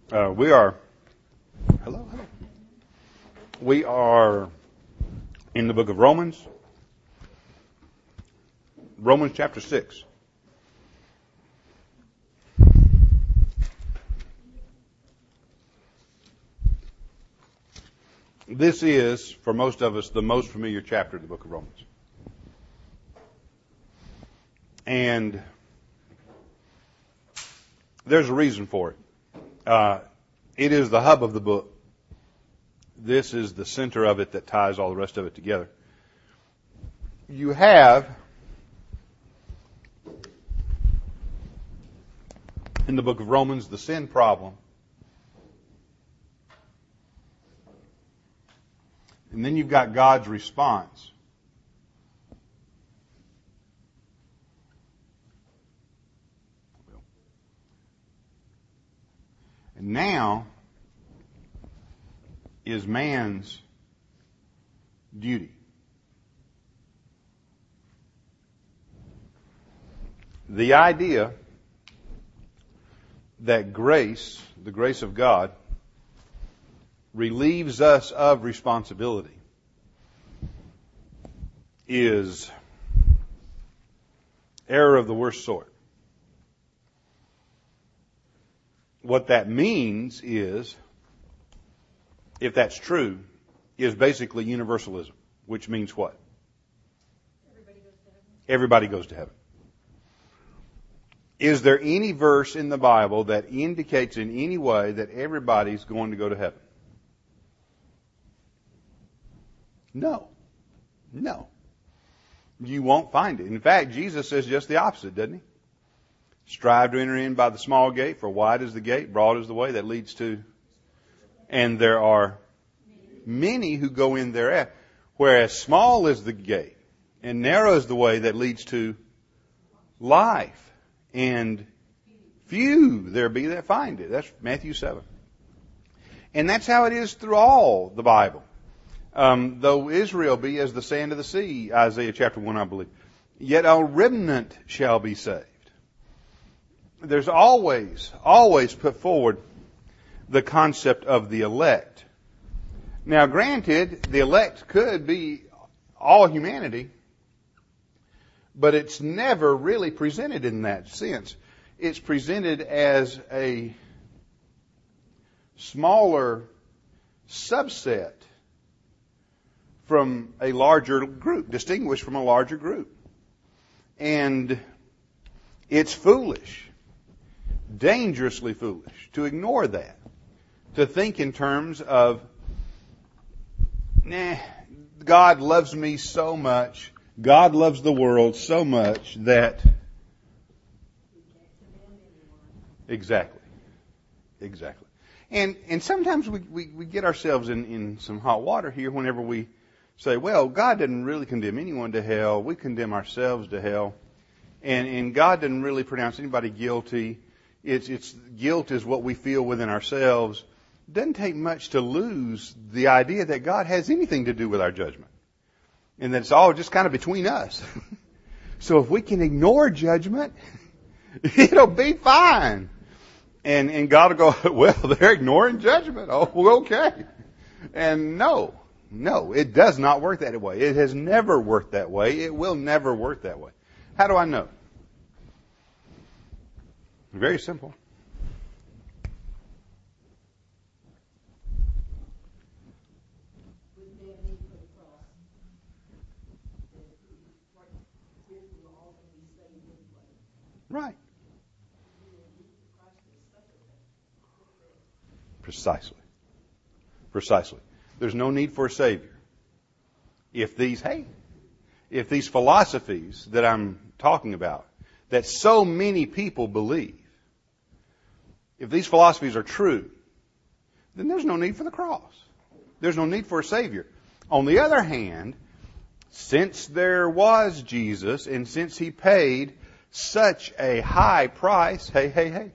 We are in the book of Romans chapter 6. This is, for most of us, the most familiar chapter of the book of Romans. And there's a reason for it. It is the hub of the book. This is the center of it that ties all the rest of it together. You have in the book of Romans the sin problem. And then you've got God's response. And now is man's duty. The idea that grace, the grace of God, relieves us of responsibility is error of the worst sort. What that means is, if that's true, is basically universalism, which means what? Everybody goes to heaven. Is there any verse in the Bible that indicates in any way that everybody's going to go to heaven? No. You won't find it. In fact, Jesus says just the opposite, doesn't he? Strive to enter in by the small gate, for wide is the gate, broad is the way that leads to... And there are many who go in thereat. Whereas small is the gate, and narrow is the way that leads to life. And few there be that find it. That's Matthew 7. And that's how it is through all the Bible. Though Israel be as the sand of the sea, Isaiah chapter 1, I believe, yet a remnant shall be saved. There's always put forward the concept of the elect. Now, granted, the elect could be all humanity, but it's never really presented in that sense. It's presented as a smaller subset from a larger group, distinguished from a larger group. And it's foolish, dangerously foolish, to ignore that. To think in terms of, God loves me so much, God loves the world so much that... Exactly. And sometimes we get ourselves in some hot water here whenever we say, well, God doesn't really condemn anyone to hell. We condemn ourselves to hell. And God doesn't really pronounce anybody guilty. It's guilt is what we feel within ourselves. It doesn't take much to lose the idea that God has anything to do with our judgment. And that it's all just kind of between us. So if we can ignore judgment, it'll be fine. And God will go, well, they're ignoring judgment. Oh, okay. And no, it does not work that way. It has never worked that way. It will never work that way. How do I know? Very simple. Right. Precisely. There's no need for a Savior. If these philosophies that I'm talking about, that so many people believe, if these philosophies are true, then there's no need for the cross. There's no need for a Savior. On the other hand, since there was Jesus, and since He paid such a high price, hey,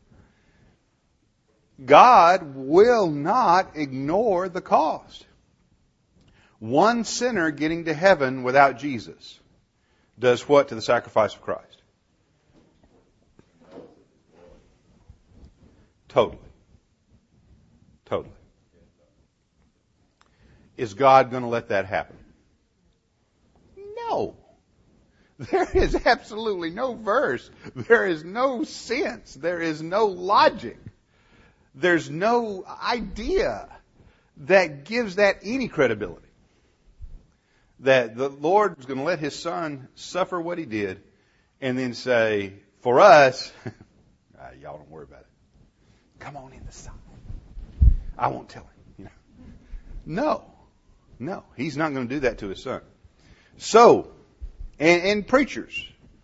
God will not ignore the cost. One sinner getting to heaven without Jesus does what to the sacrifice of Christ? Totally. Totally. Is God going to let that happen? No. There is absolutely no verse. There is no sense. There is no logic. There's no idea that gives that any credibility. That the Lord was going to let His Son suffer what He did and then say, for us, y'all don't worry about it. Come on in the side. I won't tell him. No. He's not going to do that to His Son. So, and preachers.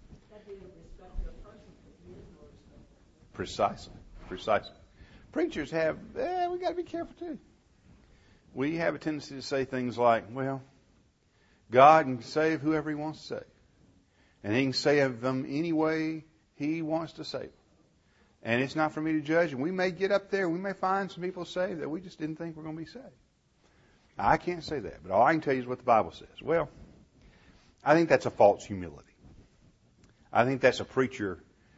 Precisely. Preachers have, we got to be careful too. We have a tendency to say things like, well, God can save whoever He wants to save. And He can save them any way He wants to save them. And it's not for me to judge. And we may get up there, we may find some people saved that we just didn't think were going to be saved. I can't say that, but all I can tell you is what the Bible says. Well, I think that's a false humility. I think that's a preacher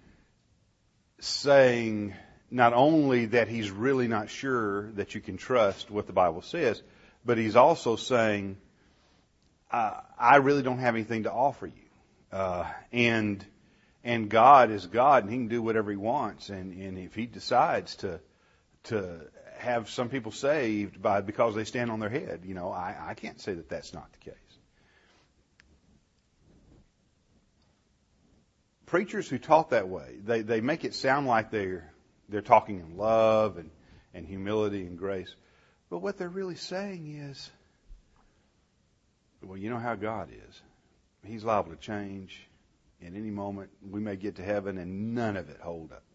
saying not only that he's really not sure that you can trust what the Bible says, but he's also saying, I really don't have anything to offer you. And God is God, and He can do whatever He wants. And if He decides to have some people saved because they stand on their head, I can't say that that's not the case. Preachers who talk that way, they make it sound like they're talking in love and humility and grace. But what they're really saying is, well, you know how God is. He's liable to change at any moment. We may get to heaven and none of it hold up.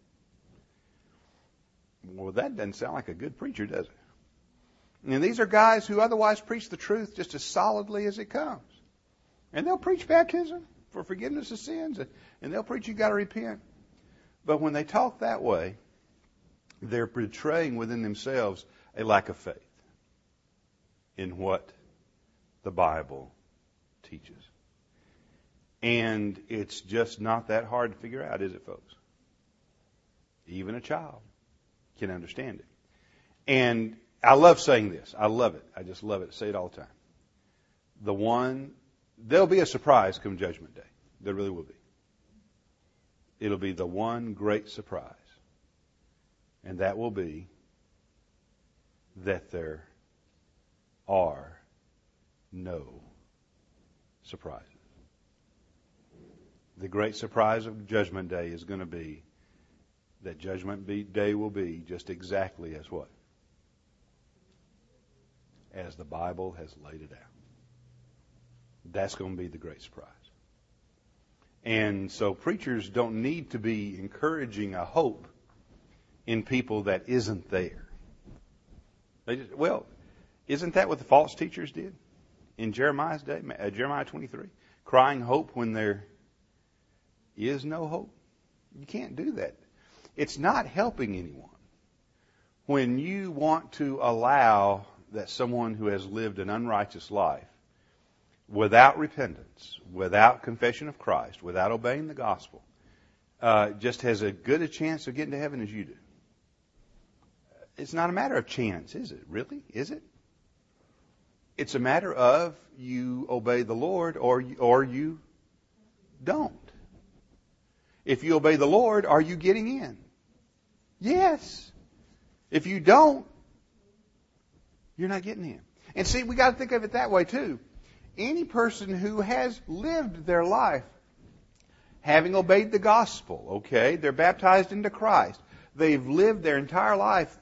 Well, that doesn't sound like a good preacher, does it? And these are guys who otherwise preach the truth just as solidly as it comes. And they'll preach baptism for forgiveness of sins, and they'll preach you got to repent. But when they talk that way, they're betraying within themselves a lack of faith in what the Bible teaches. And it's just not that hard to figure out, is it, folks? Even a child can understand it. And I love saying this. I love it. I just love it. I say it all the time. There'll be a surprise come Judgment Day. There really will be. It'll be the one great surprise. And that will be that there are no surprises. The great surprise of Judgment Day is going to be that Judgment Day will be just exactly as what? As the Bible has laid it out. That's going to be the great surprise. And so preachers don't need to be encouraging a hope in people that isn't there. Isn't that what the false teachers did in Jeremiah's day, Jeremiah 23? Crying hope when there is no hope. You can't do that. It's not helping anyone when you want to allow that someone who has lived an unrighteous life without repentance, without confession of Christ, without obeying the gospel, just has as good a chance of getting to heaven as you do. It's not a matter of chance, is it? Really? Is it? It's a matter of you obey the Lord or you don't. If you obey the Lord, are you getting in? Yes. If you don't, you're not getting in. And see, we got to think of it that way too. Any person who has lived their life having obeyed the gospel, okay, they're baptized into Christ. They've lived their entire life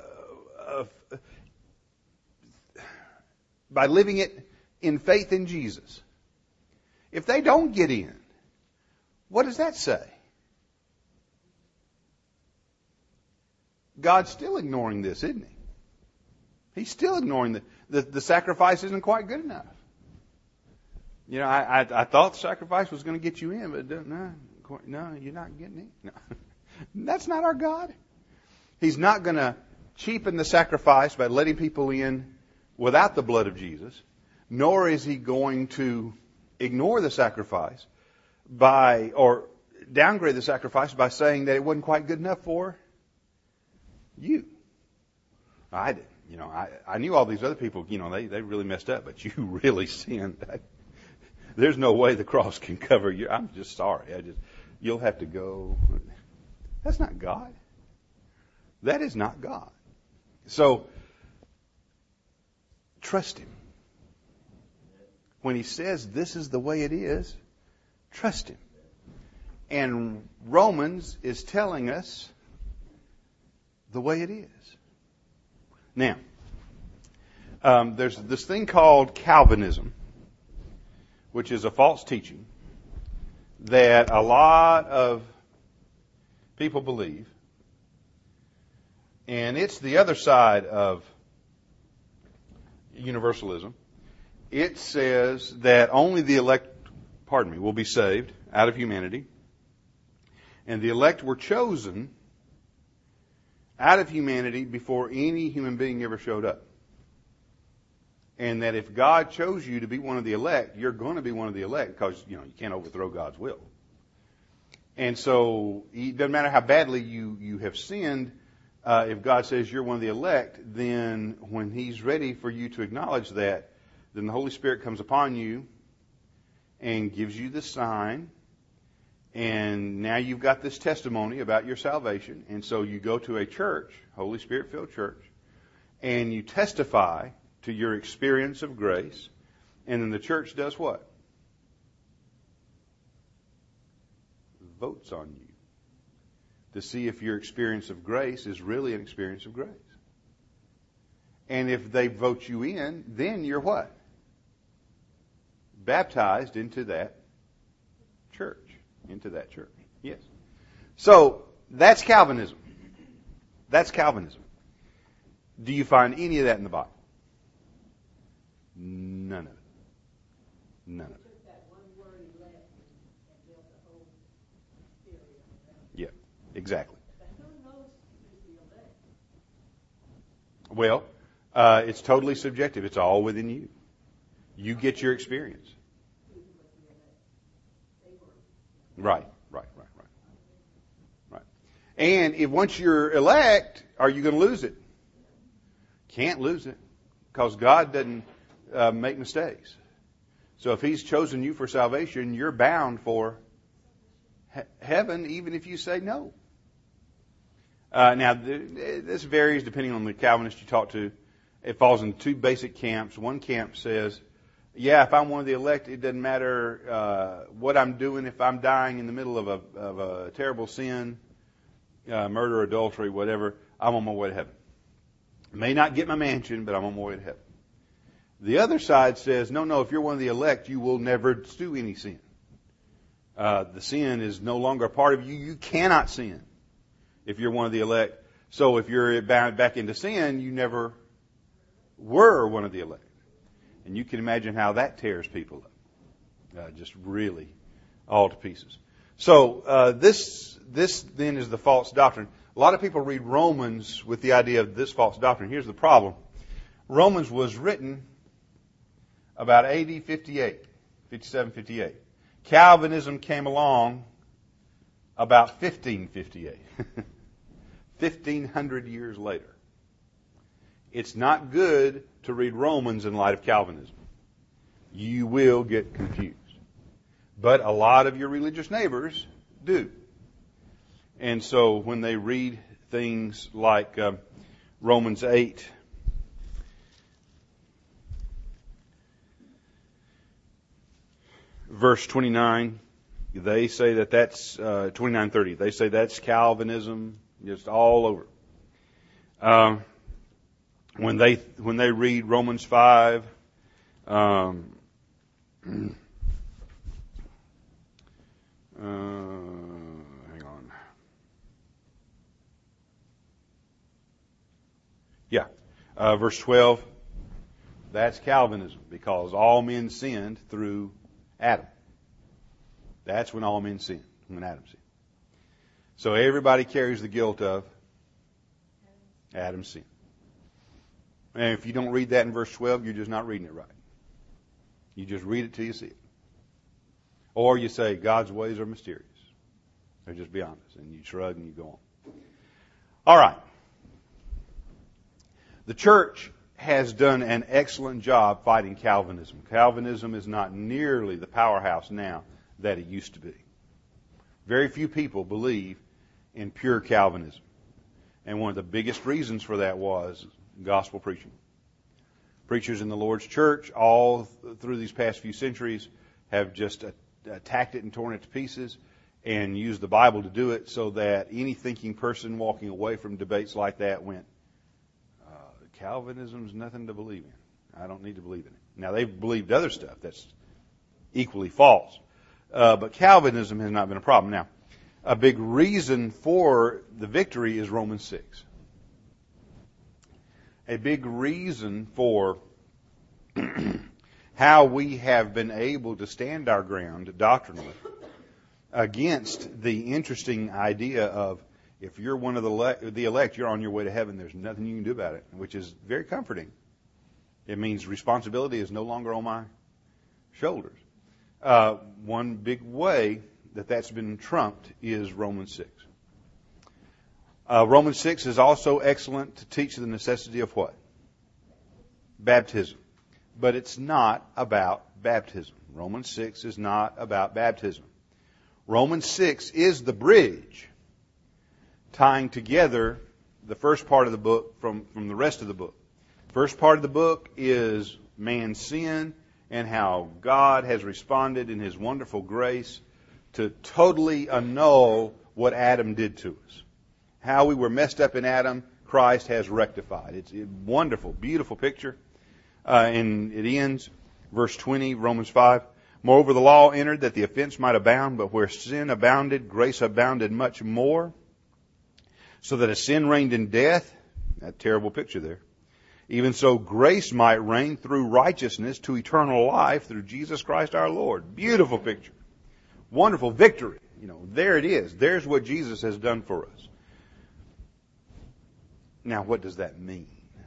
by living it in faith in Jesus. If they don't get in, what does that say? God's still ignoring this, isn't He? He's still ignoring the sacrifice isn't quite good enough. I thought the sacrifice was going to get you in, but no, you're not getting in. No. That's not our God. He's not going to cheapen the sacrifice by letting people in without the blood of Jesus, nor is He going to ignore the sacrifice or downgrade the sacrifice by saying that it wasn't quite good enough for you. I did. I knew all these other people, they really messed up, but you really sinned. There's no way the cross can cover you. I'm just sorry. You'll have to go. That's not God. That is not God. So, trust Him. When He says this is the way it is, trust Him. And Romans is telling us the way it is. Now, there's this thing called Calvinism, which is a false teaching that a lot of people believe. And it's the other side of universalism. It says that only the elect, will be saved out of humanity. And the elect were chosen out of humanity before any human being ever showed up. And that if God chose you to be one of the elect, you're going to be one of the elect because, you can't overthrow God's will. And so it doesn't matter how badly you have sinned, if God says you're one of the elect, then when He's ready for you to acknowledge that, then the Holy Spirit comes upon you and gives you the sign. And now you've got this testimony about your salvation. And so you go to a church, Holy Spirit-filled church, and you testify to your experience of grace. And then the church does what? Votes on you to see if your experience of grace is really an experience of grace. And if they vote you in, then you're what? Baptized into that church. Into that church. Yes. So, that's Calvinism. That's Calvinism. Do you find any of that in the Bible? None of it. None of it. Yeah, exactly. Well, it's totally subjective. It's all within you. You get your experience. Right. And if once you're elect, are you going to lose it? Can't lose it, because God doesn't make mistakes. So if He's chosen you for salvation, you're bound for heaven, even if you say no. Now, this varies depending on the Calvinist you talk to. It falls into two basic camps. One camp says, yeah, if I'm one of the elect, it doesn't matter what I'm doing. If I'm dying in the middle of a terrible sin, murder, adultery, whatever, I'm on my way to heaven. May not get my mansion, but I'm on my way to heaven. The other side says, no, if you're one of the elect, you will never do any sin. The sin is no longer a part of you. You cannot sin if you're one of the elect. So if you're bound back into sin, you never were one of the elect. And you can imagine how that tears people up. Just really all to pieces. So this then is the false doctrine. A lot of people read Romans with the idea of this false doctrine. Here's the problem. Romans was written about AD 57, 58. Calvinism came along about 1558. 1,500 years later. It's not good to read Romans in light of Calvinism. You will get confused. But a lot of your religious neighbors do. And so when they read things like Romans 8, verse 29, they say that's 29:30. They say that's Calvinism, just all over. When they read Romans 5, hang on. Yeah, verse 12. That's Calvinism, because all men sinned through Adam. That's when all men sinned, when Adam sinned. So everybody carries the guilt of Adam's sin. And if you don't read that in verse 12, you're just not reading it right. You just read it till you see it. Or you say, God's ways are mysterious. Or just be honest. And you shrug and you go on. All right. The church has done an excellent job fighting Calvinism. Calvinism is not nearly the powerhouse now that it used to be. Very few people believe in pure Calvinism. And one of the biggest reasons for that was gospel preaching. Preachers in the Lord's church all through these past few centuries have just attacked it and torn it to pieces and used the Bible to do it, so that any thinking person walking away from debates like that went, Calvinism's nothing to believe in. I don't need to believe in it. Now, they've believed other stuff that's equally false. But Calvinism has not been a problem. Now, a big reason for the victory is Romans 6. A big reason for how we have been able to stand our ground doctrinally against the interesting idea of, if you're one of the elect, you're on your way to heaven. There's nothing you can do about it, which is very comforting. It means responsibility is no longer on my shoulders. One big way that's been trumped is Romans 6. Romans 6 is also excellent to teach the necessity of what? Baptism. But it's not about baptism. Romans 6 is not about baptism. Romans 6 is the bridge tying together the first part of the book from the rest of the book. First part of the book is man's sin and how God has responded in His wonderful grace to totally annul what Adam did to us. How we were messed up in Adam, Christ has rectified. It's a wonderful, beautiful picture. And it ends, verse 20, Romans 5. Moreover, the law entered that the offense might abound, but where sin abounded, grace abounded much more. So that as sin reigned in death, that terrible picture there, even so grace might reign through righteousness to eternal life through Jesus Christ our Lord. Beautiful picture. Wonderful victory. There it is. There's what Jesus has done for us. Now, what does that mean?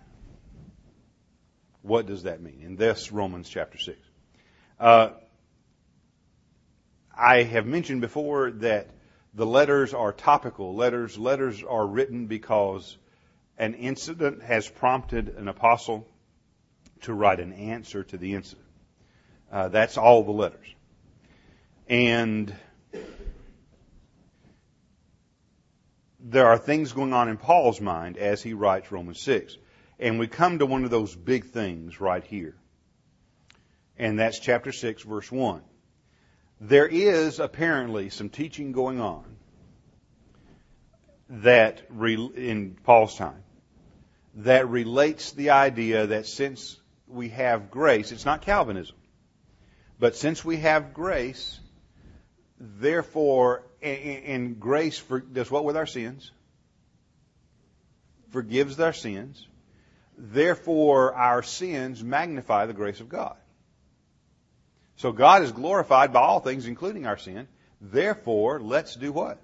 What does that mean in this Romans chapter 6? I have mentioned before that the letters are topical letters. Letters are written because an incident has prompted an apostle to write an answer to the incident. That's all the letters. And there are things going on in Paul's mind as he writes Romans 6. And we come to one of those big things right here. And that's chapter 6, verse 1. There is apparently some teaching going on that in Paul's time that relates the idea that since we have grace, it's not Calvinism, but since we have grace, therefore, and grace does what with our sins? Forgives our sins. Therefore, our sins magnify the grace of God. So God is glorified by all things, including our sin. Therefore, let's do what?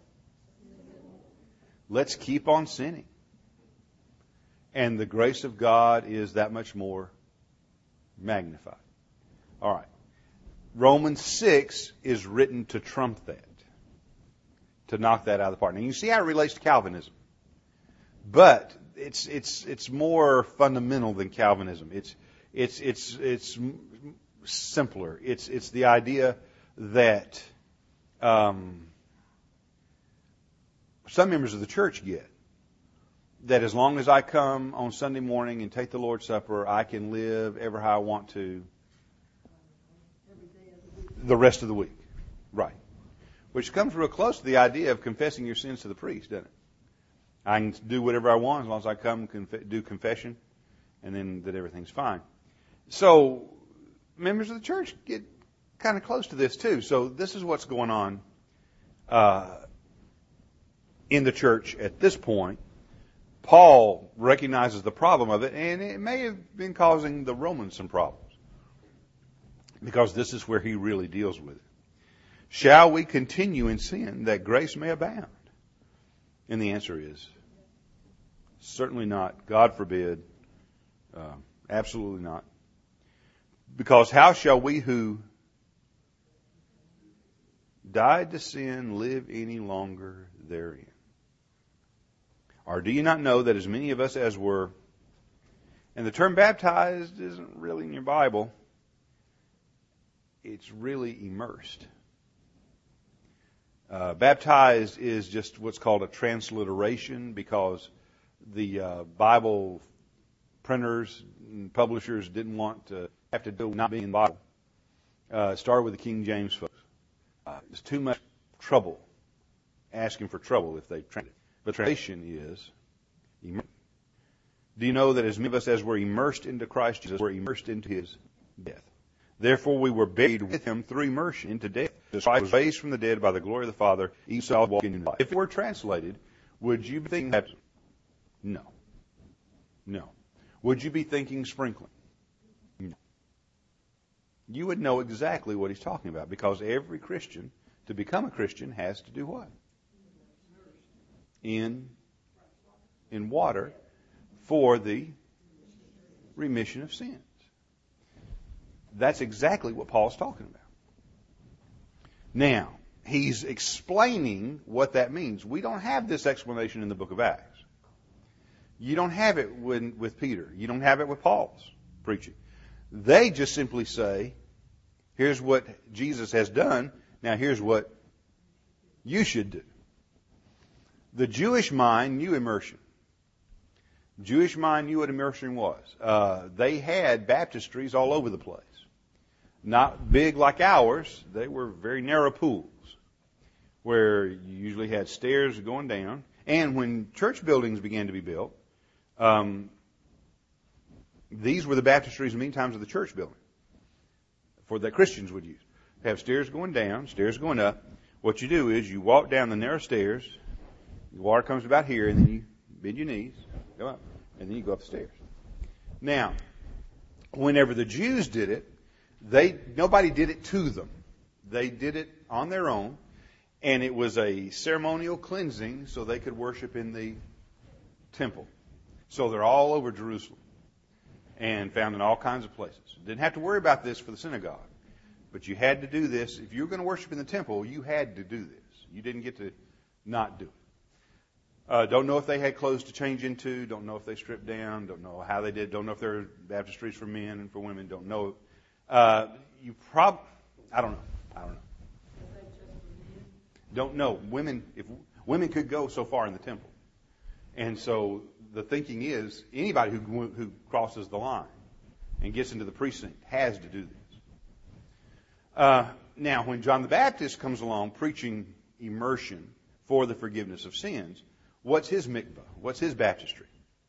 Let's keep on sinning. And the grace of God is that much more magnified. All right. Romans 6 is written to trump that, to knock that out of the park. Now you see how it relates to Calvinism, but it's more fundamental than Calvinism. It's simpler. It's the idea that some members of the church get, that as long as I come on Sunday morning and take the Lord's Supper, I can live ever how I want to the rest of the week. Right. Which comes real close to the idea of confessing your sins to the priest, doesn't it? I can do whatever I want as long as I come do confession, and then that everything's fine. So members of the church get kind of close to this too. So this is what's going on in the church at this point. Paul recognizes the problem of it, and it may have been causing the Romans some problems, because this is where he really deals with it. Shall we continue in sin that grace may abound? And the answer is certainly not. God forbid. Absolutely not. Because how shall we who died to sin live any longer therein? Or do you not know that as many of us as were And the term baptized isn't really in your Bible. It's really immersed. Baptized is just what's called a transliteration, because the Bible printers and publishers didn't want to have to do not being in the Bible. It started with the King James folks. It's too much trouble, asking for trouble if they translate it. But translation is immersion. Do you know that as many of us as were immersed into Christ Jesus were immersed into His death? Therefore we were buried with Him through immersion into death. As Christ was raised from the dead by the glory of the Father, He shall walk in life. If it were translated, would you be thinking baptism? No. No. Would you be thinking sprinkling? No. You would know exactly what he's talking about, because every Christian, to become a Christian, has to do what? In water for the remission of sins. That's exactly what Paul's talking about. Now, he's explaining what that means. We don't have this explanation in the book of Acts. You don't have it with Peter. You don't have it with Paul's preaching. They just simply say, here's what Jesus has done. Now here's what you should do. The Jewish mind knew immersion. Jewish mind knew what immersion was. They had baptistries all over the place. Not big like ours. They were very narrow pools where you usually had stairs going down. And when church buildings began to be built, these were the baptistries in many times of the church building for that Christians would use. They have stairs going down, stairs going up. What you do is you walk down the narrow stairs, the water comes about here, and then you bend your knees, go up, and then you go up the stairs. Now, whenever the Jews did it, nobody did it to them. They did it on their own, and it was a ceremonial cleansing so they could worship in the temple. So they're all over Jerusalem and found in all kinds of places. Didn't have to worry about this for the synagogue. But you had to do this. If you were going to worship in the temple, you had to do this. You didn't get to not do it. Don't know if they had clothes to change into. Don't know if they stripped down. Don't know how they did. Don't know if there were baptistries for men and for women. Don't know. I don't know. Don't know. Women could go so far in the temple. And so the thinking is anybody who crosses the line and gets into the precinct has to do this. Now, when John the Baptist comes along preaching immersion for the forgiveness of sins, what's his mikvah? What's his baptistry?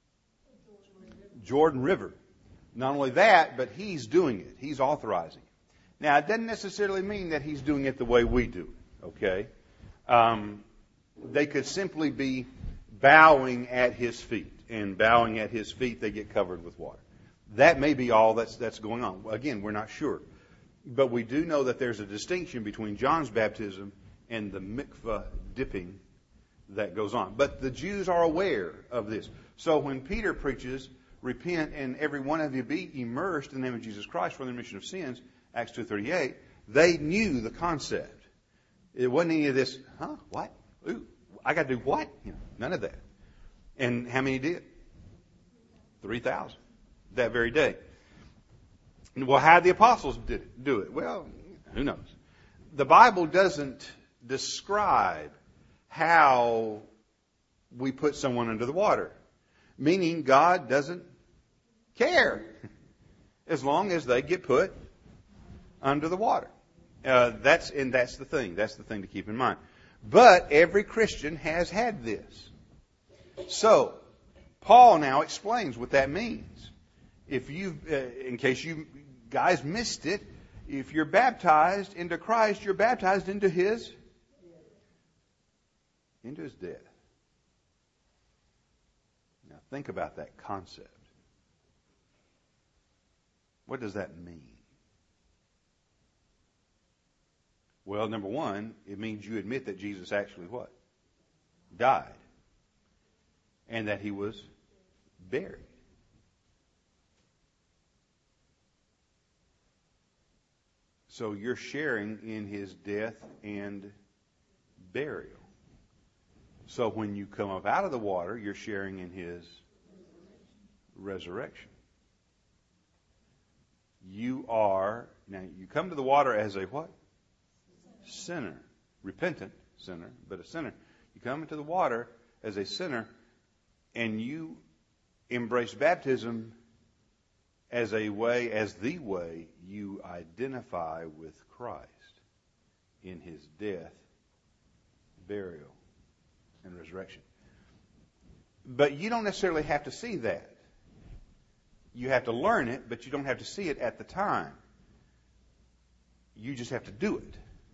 Jordan River. Not only that, but he's doing it. He's authorizing it. Now, it doesn't necessarily mean that he's doing it the way we do it, okay? They could simply be bowing at his feet. And bowing at his feet, they get covered with water. That may be all that's going on. Again, we're not sure. But we do know that there's a distinction between John's baptism and the mikvah dipping that goes on. But the Jews are aware of this. So when Peter preaches, repent and every one of you be immersed in the name of Jesus Christ for the remission of sins, Acts 2:38, they knew the concept. It wasn't any of this, what? Ooh, I got to do what? None of that. And how many did? 3,000 that very day. Well, how did the apostles do it? Well, who knows? The Bible doesn't describe how we put someone under the water, meaning God doesn't care as long as they get put under the water. That's the thing. That's the thing to keep in mind. But every Christian has had this. So, Paul now explains what that means. If in case you guys missed it, if you're baptized into Christ, you're baptized into His death. Now think about that concept. What does that mean? Well, number one, it means you admit that Jesus actually what? Died. And that He was buried. So you're sharing in His death and burial. So when you come up out of the water, you're sharing in His resurrection. you come to the water as a what? Sinner. Repentant sinner, but a sinner. You come into the water as a sinner, and you embrace baptism as the way you identify with Christ in His death, burial, and resurrection. But you don't necessarily have to see that. You have to learn it, but you don't have to see it at the time. You just have to do it.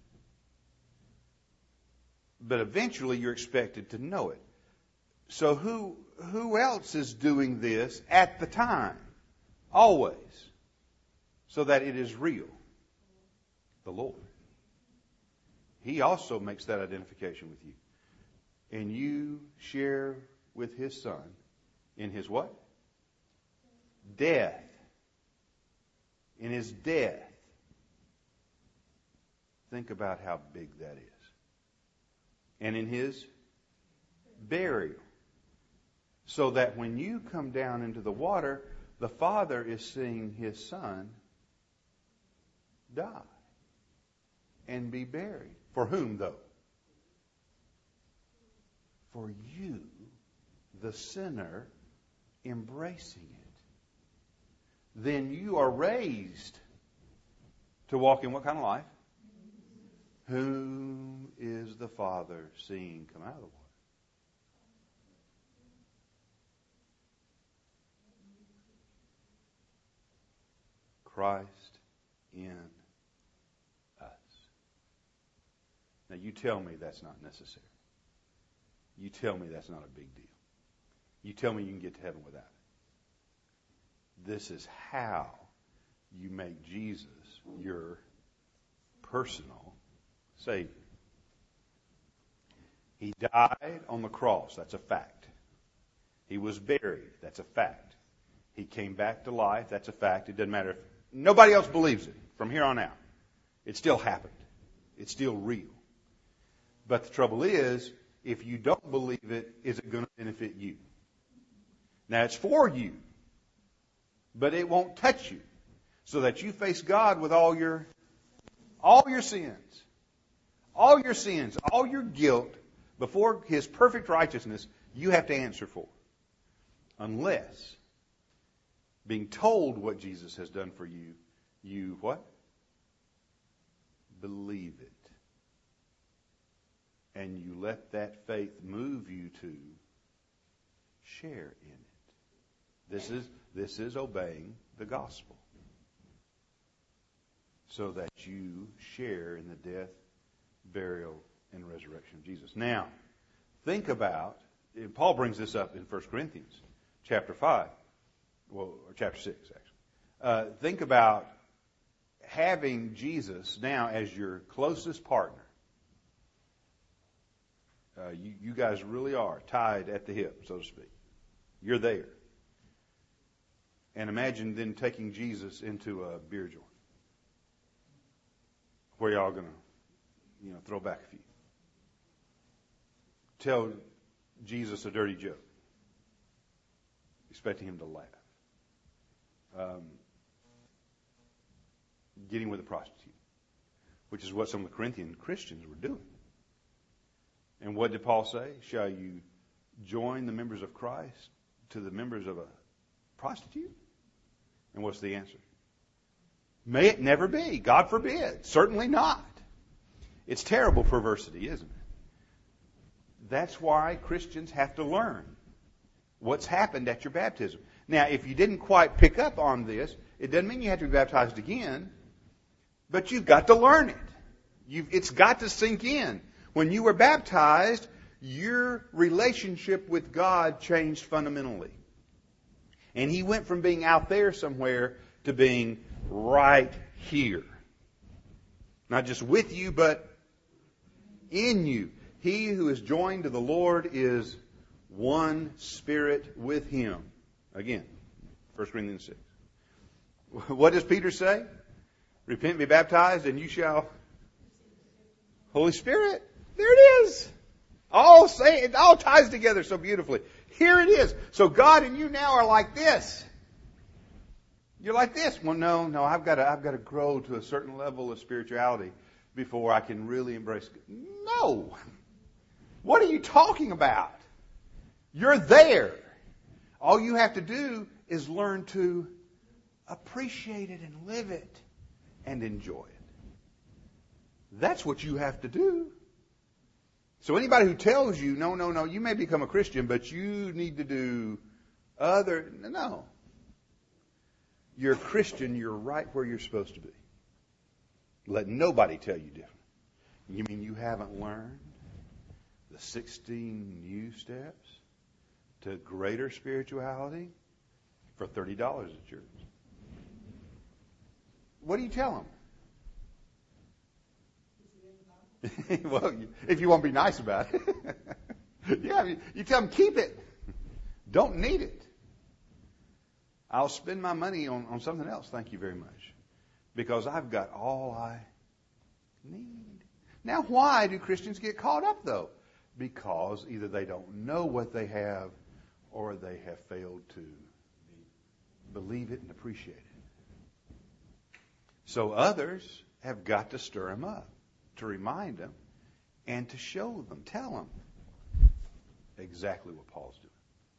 But eventually you're expected to know it. So who else is doing this at the time? Always. So that it is real. The Lord. He also makes that identification with you. And you share with His Son in His what? Death. In His death. Think about how big that is. And in His burial. So that when you come down into the water, the Father is seeing His Son die and be buried. For whom, though? For you, the sinner, embracing it. Then you are raised to walk in what kind of life? Whom is the Father seeing come out of the water? Christ in us. Now you tell me that's not necessary. You tell me that's not a big deal. You tell me you can get to heaven without it. This is how you make Jesus your personal Savior. He died on the cross. That's a fact. He was buried. That's a fact. He came back to life. That's a fact. It doesn't matter if nobody else believes it from here on out. It still happened. It's still real. But the trouble is, if you don't believe it, is it going to benefit you? Now, it's for you, but it won't touch you, so that you face God with all your sins, all your guilt before His perfect righteousness. You have to answer for, unless being told what Jesus has done for you, you what? Believe it. And you let that faith move you to share in it. This is obeying the gospel. So that you share in the death, burial, and resurrection of Jesus. Now, think about, Paul brings this up in 1 Corinthians chapter 5. Or chapter 6, actually. Think about having Jesus now as your closest partner. You guys really are tied at the hip, so to speak. You're there. And imagine then taking Jesus into a beer joint. Where y'all going to, throw back a few. Tell Jesus a dirty joke. Expecting Him to laugh. Getting with a prostitute, which is what some of the Corinthian Christians were doing. And what did Paul say? Shall you join the members of Christ to the members of a prostitute? And what's the answer? May it never be. God forbid. Certainly not. It's terrible perversity, isn't it? That's why Christians have to learn what's happened at your baptism. Now, if you didn't quite pick up on this, it doesn't mean you have to be baptized again, but you've got to learn it. It's got to sink in. When you were baptized, your relationship with God changed fundamentally. And He went from being out there somewhere to being right here. Not just with you, but in you. He who is joined to the Lord is one spirit with Him. Again, 1 Corinthians 6. What does Peter say? Repent and be baptized and you shall... Holy Spirit. There it is. It all ties together so beautifully. Here it is. So God and you now are like this. You're like this. Well, no, I've got to grow to a certain level of spirituality before I can really embrace it. No. What are you talking about? You're there. All you have to do is learn to appreciate it and live it and enjoy it. That's what you have to do. So anybody who tells you, no, you may become a Christian, but you need to do no. You're a Christian, you're right where you're supposed to be. Let nobody tell you different. You mean you haven't learned the 16 new steps to greater spirituality for $30 at church? What do you tell them? Well, if you want to be nice about it. Yeah, you tell them, keep it. Don't need it. I'll spend my money on something else, thank you very much. Because I've got all I need. Now, why do Christians get caught up, though? Because either they don't know what they have or they have failed to believe it and appreciate it. So others have got to stir them up, to remind them, and to show them, tell them exactly what Paul's doing.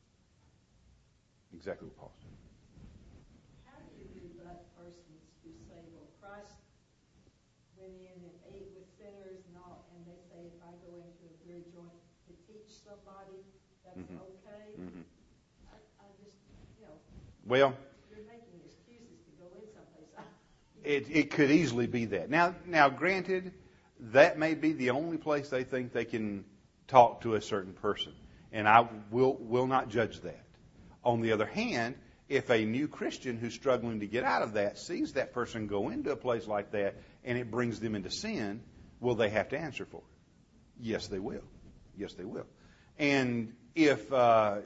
Exactly what Paul's doing. How do you rebut persons who say, well, Christ went in and ate with sinners and all, and they say if I go into a beer joint to teach somebody, that's okay? Mm-hmm. I just, well, you're making excuses to go in someplace. It could easily be that. Now, granted, that may be the only place they think they can talk to a certain person, and I will not judge that. On the other hand, if a new Christian who's struggling to get out of that sees that person go into a place like that and it brings them into sin, will they have to answer for it? Yes, they will. Yes, they will. And if Paul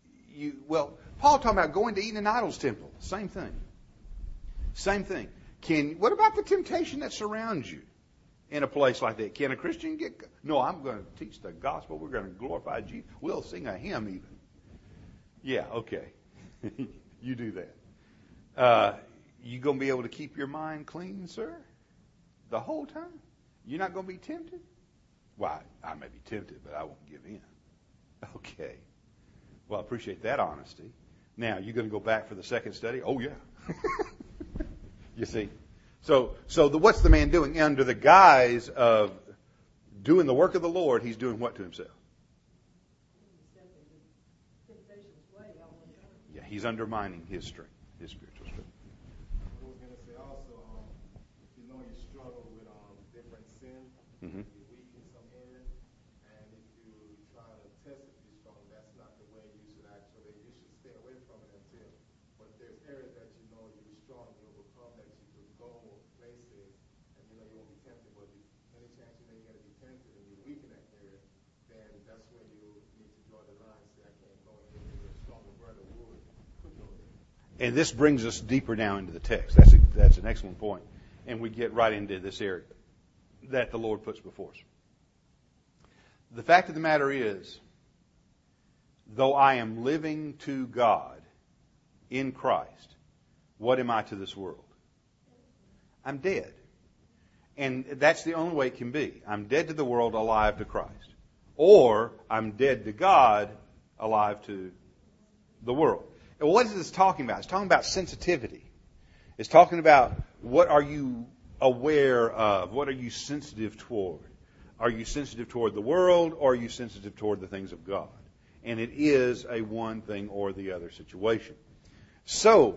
talking about going to eat in an idol's temple. Same thing. Same thing. What about the temptation that surrounds you in a place like that? Can a Christian no, I'm going to teach the gospel. We're going to glorify Jesus. We'll sing a hymn even. Yeah, okay. You do that. You going to be able to keep your mind clean, sir? The whole time? You're not going to be tempted? Why, I may be tempted, but I won't give in. Okay. Well, I appreciate that honesty. Now, you going to go back for the second study? Oh, yeah. You see? So what's the man doing? Under the guise of doing the work of the Lord, he's doing what to himself? Yeah, he's undermining his strength, his spiritual strength. I was going to say also, if you know you struggle with different sins, you're weak in some areas, and if you try to test if you're strong, that's not the way you should stay away from it until. But if there's areas that you know you're strong, you overcome, that you could go places, and you won't be tempted, but any chance you know you're going to be tempted and you're weak in that area, then that's when you need to draw the line and say, I can't go in here because a stronger brother would. And this brings us deeper now into the text. That's an excellent point. And we get right into this area that the Lord puts before us. The fact of the matter is, though I am living to God in Christ, what am I to this world? I'm dead. And that's the only way it can be. I'm dead to the world, alive to Christ. Or I'm dead to God, alive to the world. And what is this talking about? It's talking about sensitivity. It's talking about what are you aware of? What are you sensitive toward? Are you sensitive toward the world, or are you sensitive toward the things of God? And it is a one thing or the other situation. So,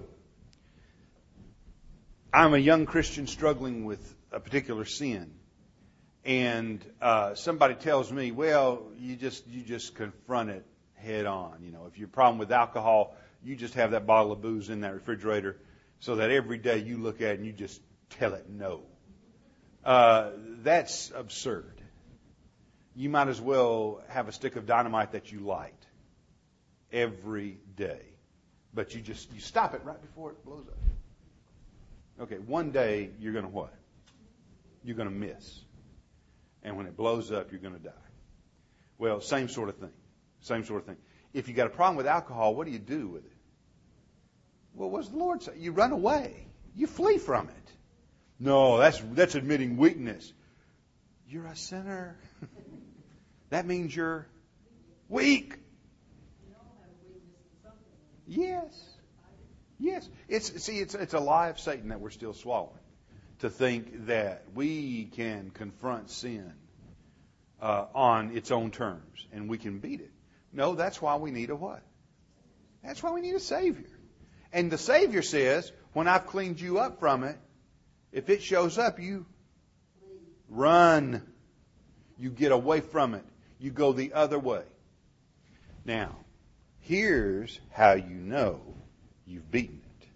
I'm a young Christian struggling with a particular sin, and somebody tells me, well, you just confront it head on. If your problem with alcohol, you just have that bottle of booze in that refrigerator so that every day you look at it and you just tell it no. That's absurd. You might as well have a stick of dynamite that you light every day. But you stop it right before it blows up. Okay, one day you're going to what? You're going to miss. And when it blows up, you're going to die. Well, same sort of thing. Same sort of thing. If you got a problem with alcohol, what do you do with it? Well, what's the Lord say? You run away. You flee from it. No, that's admitting weakness. You're a sinner. That means you're weak. Yes. Yes. It's a lie of Satan that we're still swallowing. To think that we can confront sin on its own terms and we can beat it. No, that's why we need a what? That's why we need a Savior. And the Savior says, when I've cleaned you up from it, if it shows up, you run. You get away from it. You go the other way. Now, here's how you know you've beaten it.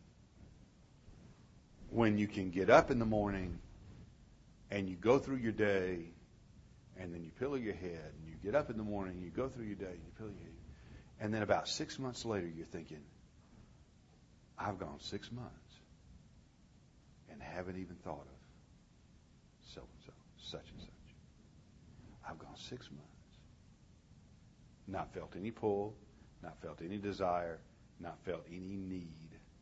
When you can get up in the morning and you go through your day and then you pillow your head and you get up in the morning, you go through your day, and you pillow your head. And then about 6 months later, you're thinking, I've gone 6 months and haven't even thought of so-and-so, such and such. I've gone 6 months. Not felt any pull, not felt any desire, not felt any need.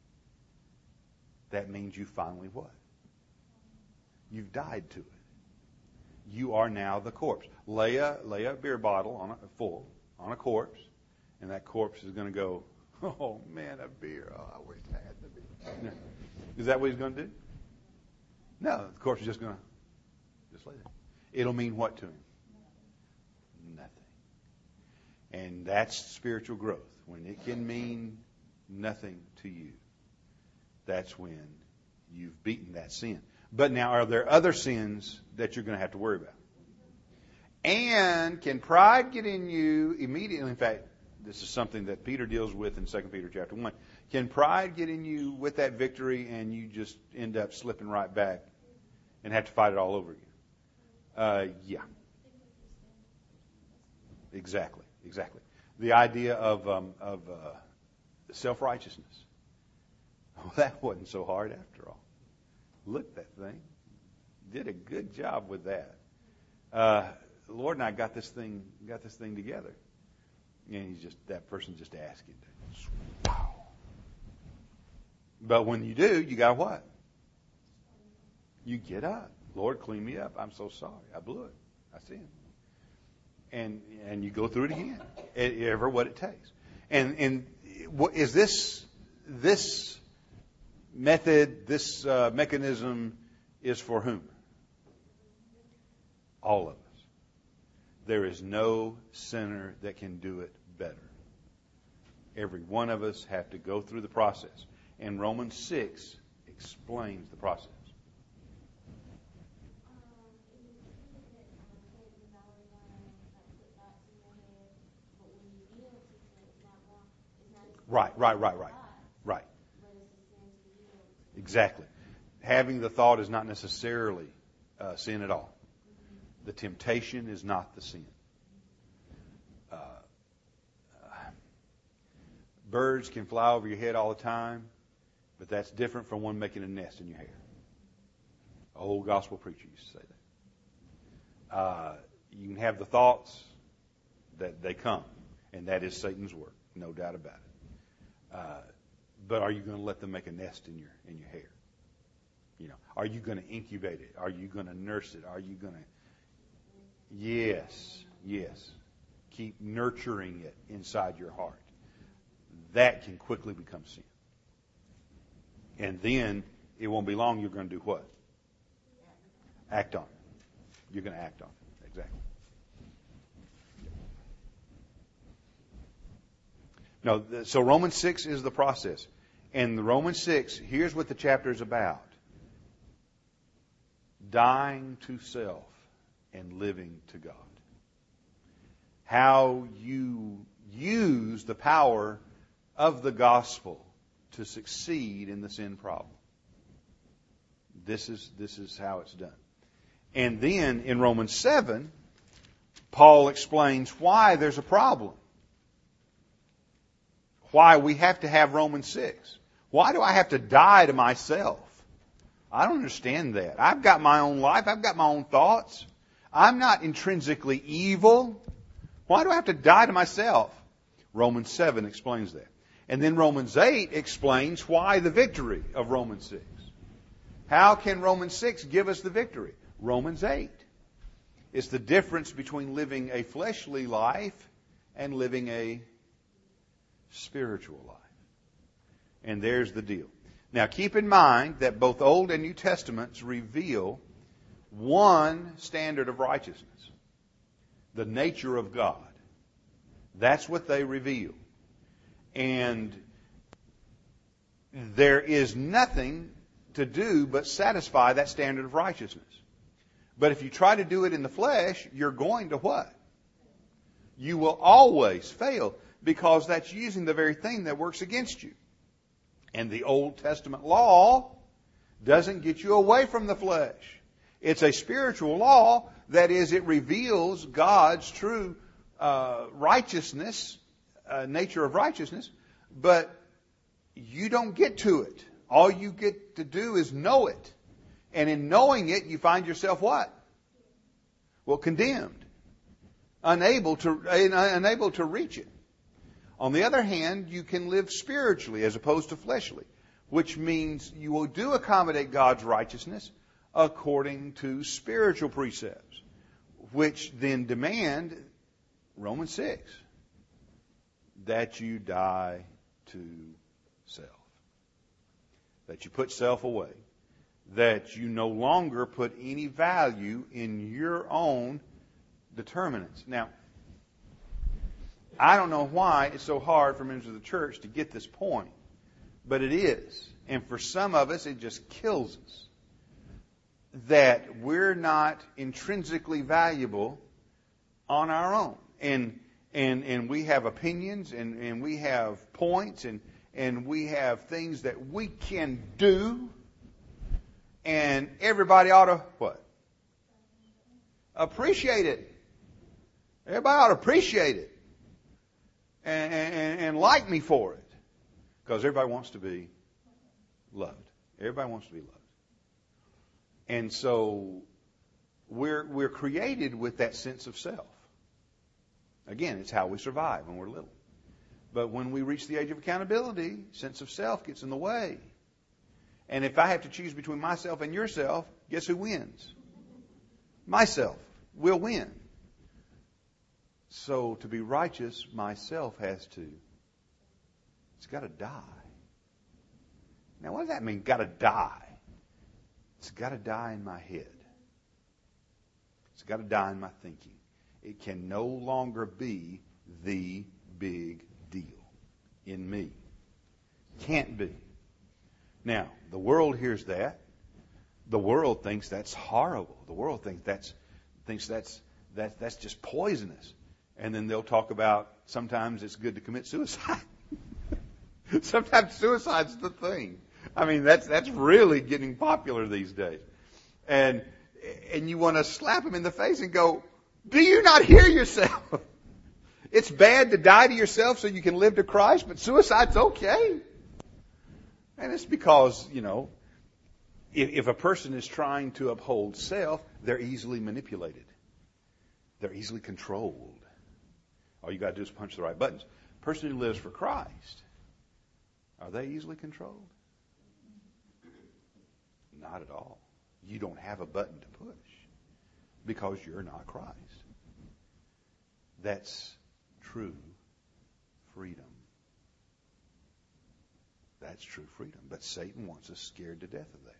That means you finally what? You've died to it. You are now the corpse. Lay a beer bottle full on a corpse, and that corpse is going to go, oh man, a beer. Oh, I wish I had the beer. No. Is that what he's going to do? No, the corpse is just going to just lay there. It'll mean what to him? Nothing. And that's spiritual growth. When it can mean nothing to you, that's when you've beaten that sin. But now, are there other sins that you're going to have to worry about? And can pride get in you immediately? In fact, this is something that Peter deals with in 2 Peter chapter 1. Can pride get in you with that victory and you just end up slipping right back and have to fight it all over again? Yeah. Exactly. The idea of self-righteousness. Well, that wasn't so hard after all. Look at that thing. Did a good job with that. The Lord and I got this thing together. And that person's just asking. Wow. But when you do, you got what? You get up. Lord, clean me up. I'm so sorry. I blew it. I sinned. And you go through it again. Ever what it takes. And is this method, this mechanism is for whom? All of us. There is no sinner that can do it better. Every one of us have to go through the process. And Romans 6 explains the process. Right. Exactly. Having the thought is not necessarily sin at all. The temptation is not the sin. Birds can fly over your head all the time, but that's different from one making a nest in your hair. An old gospel preacher used to say that. You can have the thoughts that they come, and that is Satan's work, no doubt about it. But are you going to let them make a nest in your hair? Are you going to incubate it? Are you going to nurse it? Are you going to? Yes. Keep nurturing it inside your heart. That can quickly become sin. And then it won't be long. You're going to do what? Act on it. You're going to act on it. Exactly. No, so Romans 6 is the process. And the Romans 6, here's what the chapter is about. Dying to self and living to God. How you use the power of the gospel to succeed in the sin problem. This is how it's done. And then in Romans 7, Paul explains why there's a problem. Why we have to have Romans 6. Why do I have to die to myself? I don't understand that. I've got my own life. I've got my own thoughts. I'm not intrinsically evil. Why do I have to die to myself? Romans 7 explains that. And then Romans 8 explains why the victory of Romans 6. How can Romans 6 give us the victory? Romans 8. It's the difference between living a fleshly life and living a spiritual life. And there's the deal. Now keep in mind that both Old and New Testaments reveal one standard of righteousness. The nature of God. That's what they reveal. And there is nothing to do but satisfy that standard of righteousness. But if you try to do it in the flesh, you're going to what? You will always fail, because that's using the very thing that works against you. And the Old Testament law doesn't get you away from the flesh. It's a spiritual law. That is, it reveals God's true righteousness, nature of righteousness, but you don't get to it. All you get to do is know it. And in knowing it, you find yourself what? Well, condemned. Unable to reach it. On the other hand, you can live spiritually as opposed to fleshly, which means you will do accommodate God's righteousness according to spiritual precepts, which then demand, Romans 6, that you die to self. That you put self away. That you no longer put any value in your own determinants. Now, I don't know why it's so hard for members of the church to get this point, but it is. And for some of us, it just kills us. That we're not intrinsically valuable on our own. And we have opinions, and we have points, and we have things that we can do. And everybody ought to, what? Appreciate it. Everybody ought to appreciate it. And like me for it. Because everybody wants to be loved. Everybody wants to be loved. And so we're created with that sense of self. Again, it's how we survive when we're little. But when we reach the age of accountability, sense of self gets in the way. And if I have to choose between myself and yourself, guess who wins? Myself will win. So to be righteous, myself it's got to die. Now what does that mean, got to die? It's got to die in my head. It's got to die in my thinking. It can no longer be the big deal in me. Can't be. Now, the world hears that. The world thinks that's horrible. The world thinks that's just poisonous. And then they'll talk about sometimes it's good to commit suicide. Sometimes suicide's the thing. I mean, that's really getting popular these days. And you want to slap them in the face and go, do you not hear yourself? It's bad to die to yourself so you can live to Christ, but suicide's okay. And it's because, if a person is trying to uphold self, they're easily manipulated. They're easily controlled. All you got to do is punch the right buttons. A person who lives for Christ, are they easily controlled? Not at all. You don't have a button to push because you're not Christ. That's true freedom. That's true freedom. But Satan wants us scared to death of that.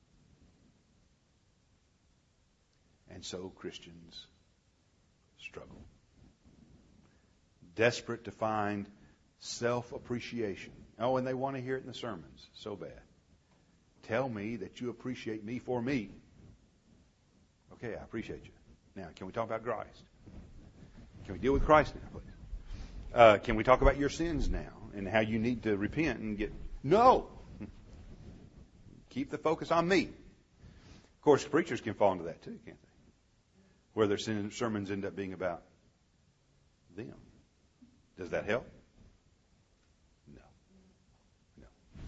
And so Christians struggle. Desperate to find self-appreciation. Oh, and they want to hear it in the sermons so bad. Tell me that you appreciate me for me. Okay, I appreciate you. Now, can we talk about Christ? Can we deal with Christ now, please? Can we talk about your sins now and how you need to repent and get... No! Keep the focus on me. Of course, preachers can fall into that too, can't they? Where their sermons end up being about them. Does that help? No. No.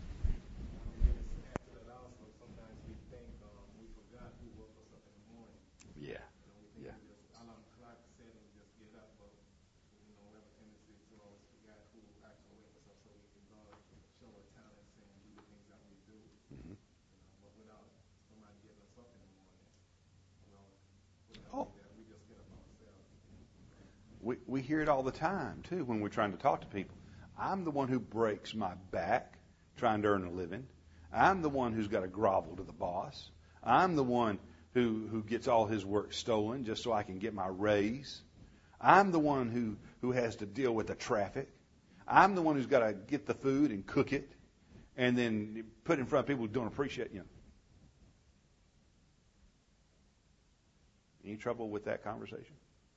Sometimes we think we forgot who woke us up in the morning. Yeah. We think just alarm clock set and just get up, but we have a tendency to always forget who actually wakes us up so we can go We hear it all the time, too, when we're trying to talk to people. I'm the one who breaks my back trying to earn a living. I'm the one who's got to grovel to the boss. I'm the one who gets all his work stolen just so I can get my raise. I'm the one who has to deal with the traffic. I'm the one who's got to get the food and cook it and then put it in front of people who don't appreciate, Any trouble with that conversation?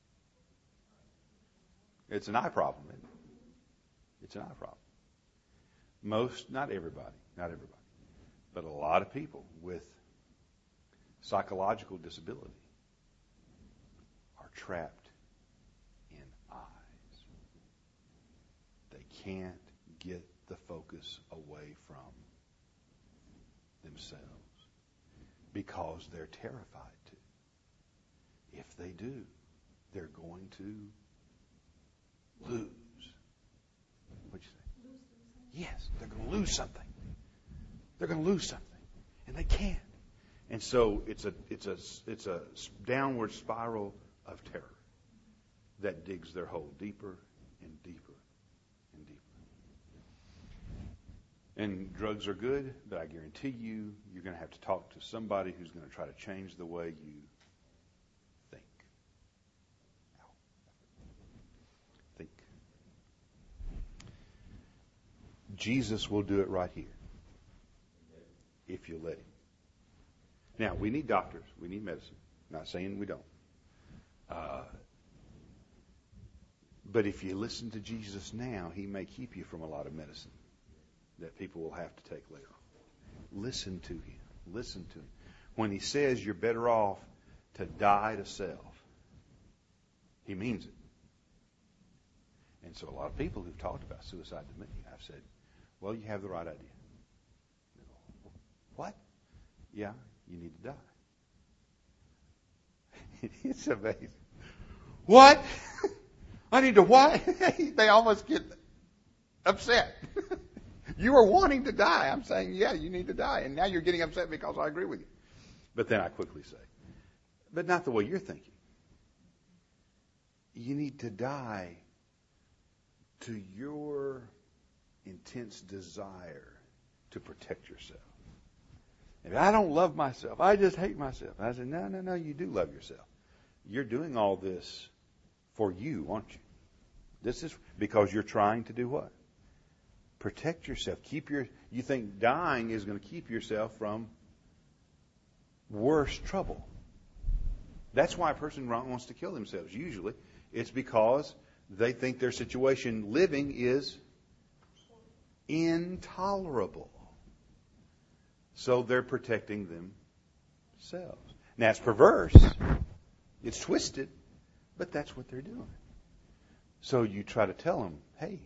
It's an eye problem, isn't it? It's an eye problem. Not everybody, but a lot of people with psychological disability are trapped in eyes. They can't get the focus away from themselves because they're terrified to. If they do, they're going to lose. What'd you say? Yes, they're going to lose something. They're going to lose something, and they can't. And so it's a downward spiral of terror that digs their hole deeper and deeper and deeper. And drugs are good, but I guarantee you're going to have to talk to somebody who's going to try to change the way you think. Think. Jesus will do it right here if you let him. Now, we need doctors. We need medicine. Not saying we don't. But if you listen to Jesus now, he may keep you from a lot of medicine that people will have to take later on. Listen to him. Listen to him. When he says you're better off to die to self, he means it. And so a lot of people who've talked about suicide to me, I've said, well, you have the right idea. What? Yeah, you need to die. It's amazing. What? I need to what? They almost get upset. You were wanting to die. I'm saying, yeah, you need to die. And now you're getting upset because I agree with you. But then I quickly say, but not the way you're thinking. You need to die to your intense desire to protect yourself. If I don't love myself, I just hate myself. I said, no, you do love yourself. You're doing all this for you, aren't you? This is because you're trying to do what? Protect yourself. You think dying is going to keep yourself from worse trouble. That's why a person wants to kill themselves. Usually, it's because they think their situation living is intolerable. So they're protecting themselves. Now, it's perverse. It's twisted. But that's what they're doing. So you try to tell them, hey,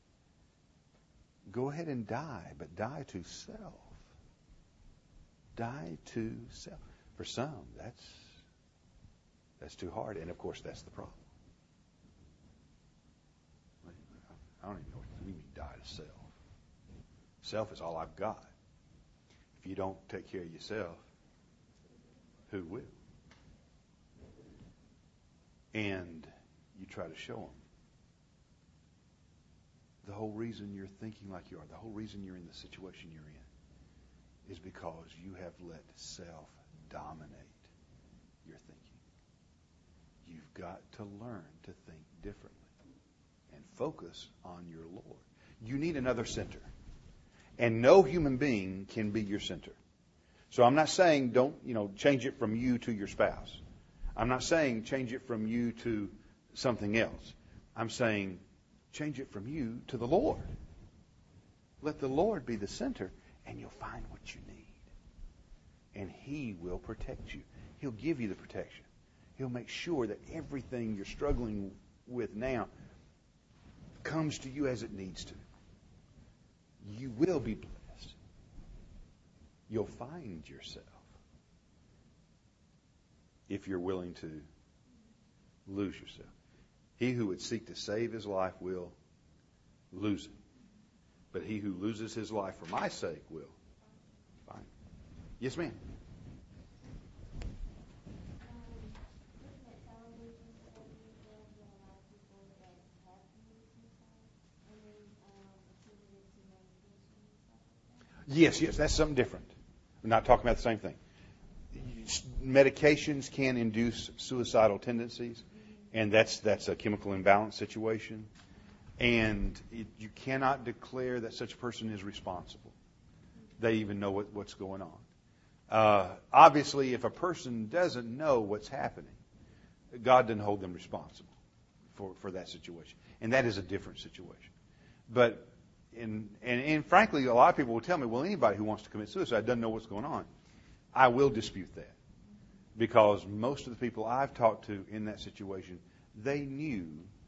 go ahead and die, but die to self. Die to self. For some, that's too hard. And, of course, that's the problem. I don't even know what you mean die to self. Self is all I've got. If you don't take care of yourself, who will? And you try to show them the whole reason you're thinking like you are, the whole reason you're in the situation you're in, is because you have let self dominate your thinking. You've got to learn to think differently and focus on your Lord. You need another center. And no human being can be your center. So I'm not saying don't, change it from you to your spouse. I'm not saying change it from you to something else. I'm saying change it from you to the Lord. Let the Lord be the center, and you'll find what you need. And He will protect you. He'll give you the protection. He'll make sure that everything you're struggling with now comes to you as it needs to. You will be blessed. You'll find yourself if you're willing to lose yourself. He who would seek to save his life will lose it. But he who loses his life for my sake will find it. Yes, ma'am. Yes, that's something different. We're not talking about the same thing. Medications can induce suicidal tendencies, and that's a chemical imbalance situation. And you cannot declare that such a person is responsible. They even know what's going on. Obviously, if a person doesn't know what's happening, God doesn't hold them responsible for that situation. And that is a different situation. But, and frankly, a lot of people will tell me, well, anybody who wants to commit suicide doesn't know what's going on. I will dispute that. Because most of the people I've talked to in that situation, they knew,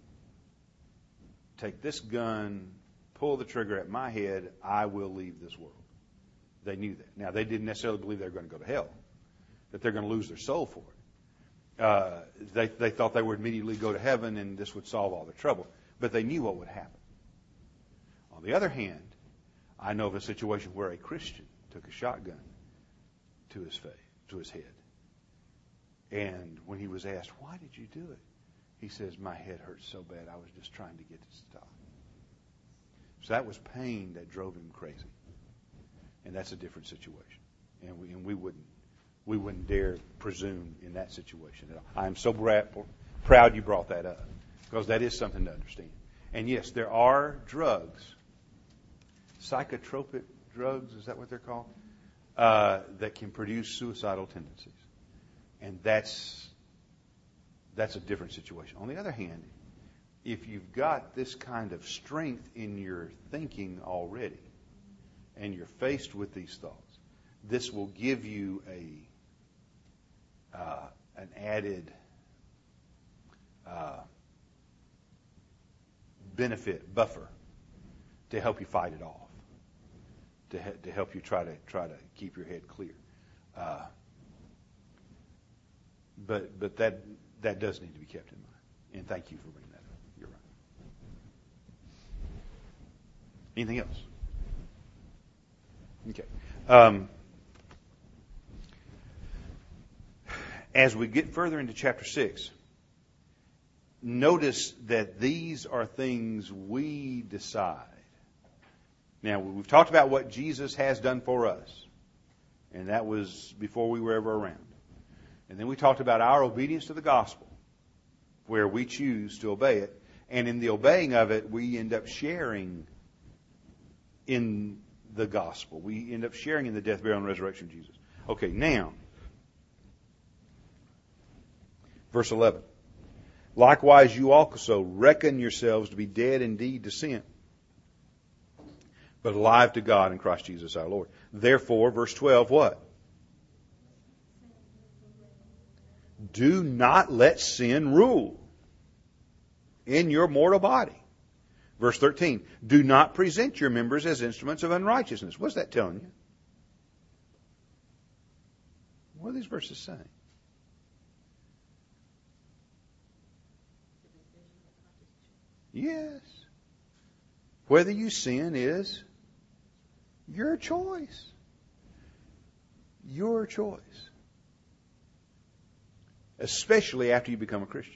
take this gun, pull the trigger at my head, I will leave this world. They knew that. Now, they didn't necessarily believe they were going to go to hell, that they're going to lose their soul for it. They thought they would immediately go to heaven and this would solve all their trouble. But they knew what would happen. On the other hand, I know of a situation where a Christian took a shotgun to his face, to his head. And when he was asked, why did you do it? He says, my head hurts so bad, I was just trying to get it to stop. So that was pain that drove him crazy. And that's a different situation. And we wouldn't dare presume in that situation at all. I'm so proud you brought that up, because that is something to understand. And yes, there are drugs, psychotropic drugs, is that what they're called? That can produce suicidal tendencies. And that's a different situation. On the other hand, if you've got this kind of strength in your thinking already, and you're faced with these thoughts, this will give you an added benefit, buffer, to help you fight it off, to help you try to keep your head clear. But that does need to be kept in mind. And thank you for bringing that up. You're right. Anything else? Okay. As we get further into chapter 6, notice that these are things we decide. Now, we've talked about what Jesus has done for us, and that was before we were ever around. And then we talked about our obedience to the gospel, where we choose to obey it. And in the obeying of it, we end up sharing in the gospel. We end up sharing in the death, burial, and resurrection of Jesus. Okay, now, verse 11. Likewise, you also reckon yourselves to be dead indeed to sin, but alive to God in Christ Jesus our Lord. Therefore, verse 12, what? Do not let sin rule in your mortal body. Verse 13, do not present your members as instruments of unrighteousness. What's that telling you? What are these verses saying? Yes. Whether you sin is your choice. Your choice. Especially after you become a Christian.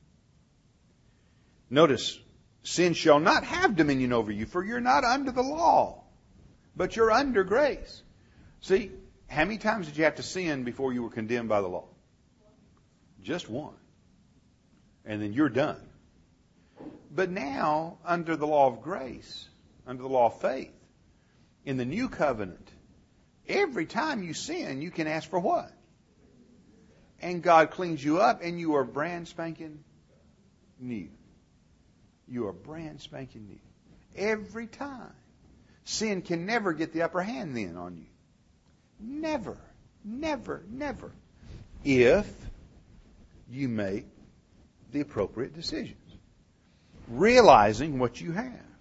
Notice, sin shall not have dominion over you, for you're not under the law, but you're under grace. See, how many times did you have to sin before you were condemned by the law? Just one. And then you're done. But now, under the law of grace, under the law of faith, in the new covenant, every time you sin, you can ask for what? And God cleans you up, and you are brand spanking new. You are brand spanking new. Every time. Sin can never get the upper hand then on you. Never, never, never. If you make the appropriate decisions. Realizing what you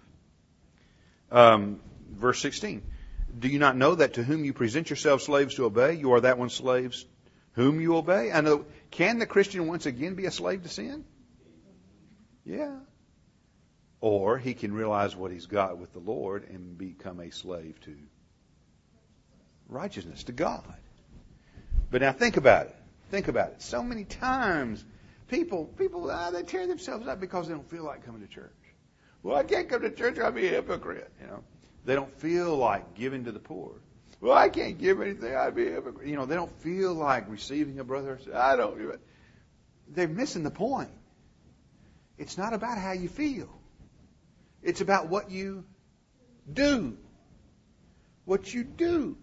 have. Verse 16. Do you not know that to whom you present yourselves slaves to obey, you are that one's slaves whom you obey? I know. Can the Christian once again be a slave to sin? Yeah. Or he can realize what he's got with the Lord and become a slave to righteousness, to God. But now think about it. Think about it. So many times people they tear themselves up because they don't feel like coming to church. Well, I can't come to church, I'll be a hypocrite. They don't feel like giving to the poor. Well, I can't give anything. I'd be hypocrite. They don't feel like receiving a brother. I don't do it. They're missing the point. It's not about how you feel. It's about what you do. What you do.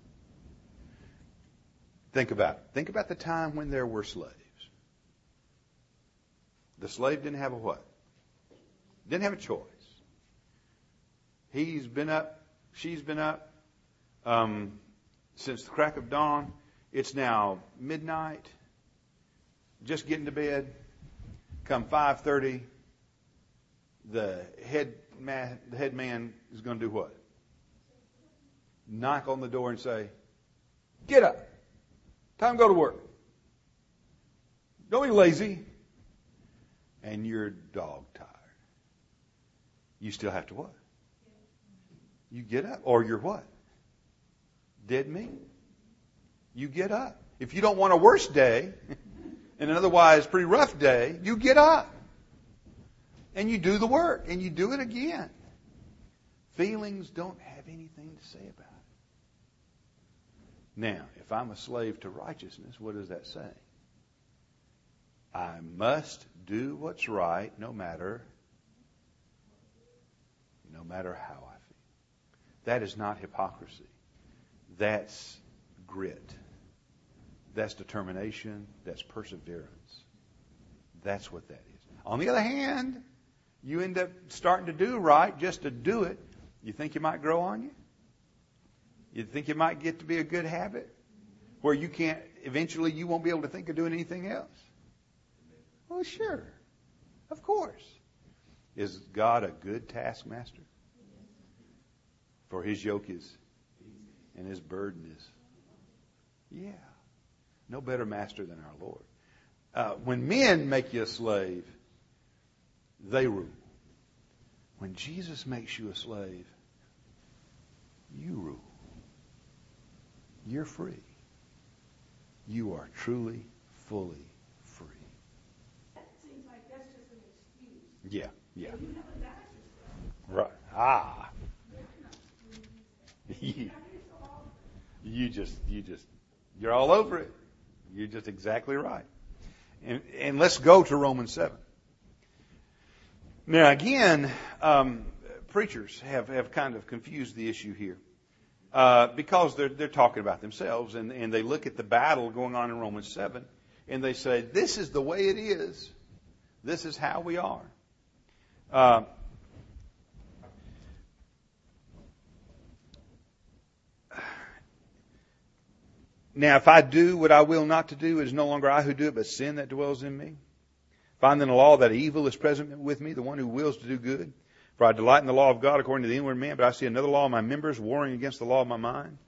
Think about it. Think about the time when there were slaves. The slave didn't have a what? Didn't have a choice. He's been up. She's been up since the crack of dawn. It's now midnight. Just getting to bed. Come 5:30, the head man is going to do what? Knock on the door and say, "Get up. Time to go to work. Don't be lazy." And you're dog tired. You still have to what? You get up. Or you're what? Dead meat. You get up. If you don't want a worse day, and an otherwise pretty rough day, you get up. And you do the work. And you do it again. Feelings don't have anything to say about it. Now, if I'm a slave to righteousness, what does that say? I must do what's right no matter how I feel. That is not hypocrisy. That's grit. That's determination. That's perseverance. That's what that is. On the other hand, you end up starting to do right just to do it. You think it might grow on you? You think it might get to be a good habit where eventually you won't be able to think of doing anything else? Well, sure. Of course. Is God a good taskmaster? For his yoke is, and his burden is. Yeah. No better master than our Lord. When men make you a slave, they rule. When Jesus makes you a slave, you rule. You're free. You are truly, fully free. That seems like that's just an excuse. Yeah, yeah. You haven't died yourself. Right. Ah. You're all over it. You're just exactly right. And let's go to Romans 7. Now again, preachers have kind of confused the issue here. Because they're talking about themselves and they look at the battle going on in Romans 7 and they say, this is the way it is. This is how we are. Now, if I do what I will not to do, it is no longer I who do it, but sin that dwells in me. Find in the law that evil is present with me, the one who wills to do good. For I delight in the law of God according to the inward man, but I see another law in my members warring against the law of my mind.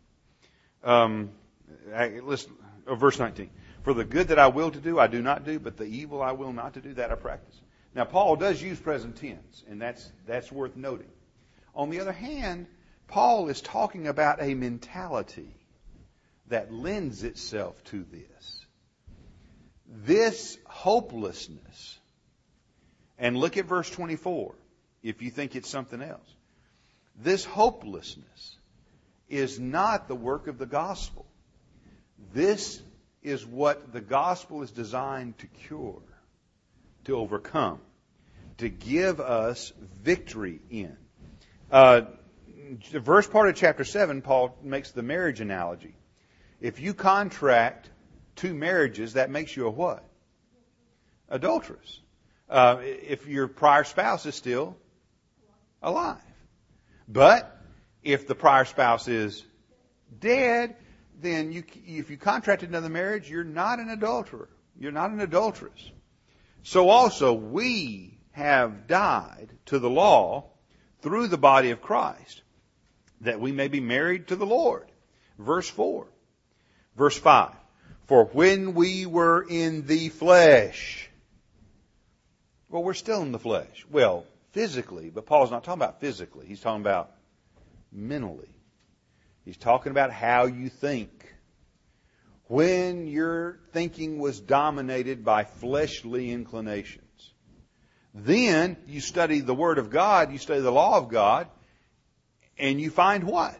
Verse 19. For the good that I will to do, I do not do, but the evil I will not to do, that I practice. Now, Paul does use present tense, and that's worth noting. On the other hand, Paul is talking about a mentality that lends itself to this. This hopelessness. And look at verse 24, if you think it's something else. This hopelessness is not the work of the gospel. This is what the gospel is designed to cure, to overcome, to give us victory in. The first part of chapter 7, Paul makes the marriage analogy. If you contract 2 marriages, that makes you a what? Adulteress. If your prior spouse is still alive. But if the prior spouse is dead, then if you contracted another marriage, you're not an adulterer. You're not an adulteress. So also, we have died to the law through the body of Christ, that we may be married to the Lord. Verse 4. Verse 5. For when we were in the flesh. Well, we're still in the flesh. Well, physically, but Paul's not talking about physically. He's talking about mentally. He's talking about how you think. When your thinking was dominated by fleshly inclinations. Then you study the Word of God, you study the law of God, And you find what?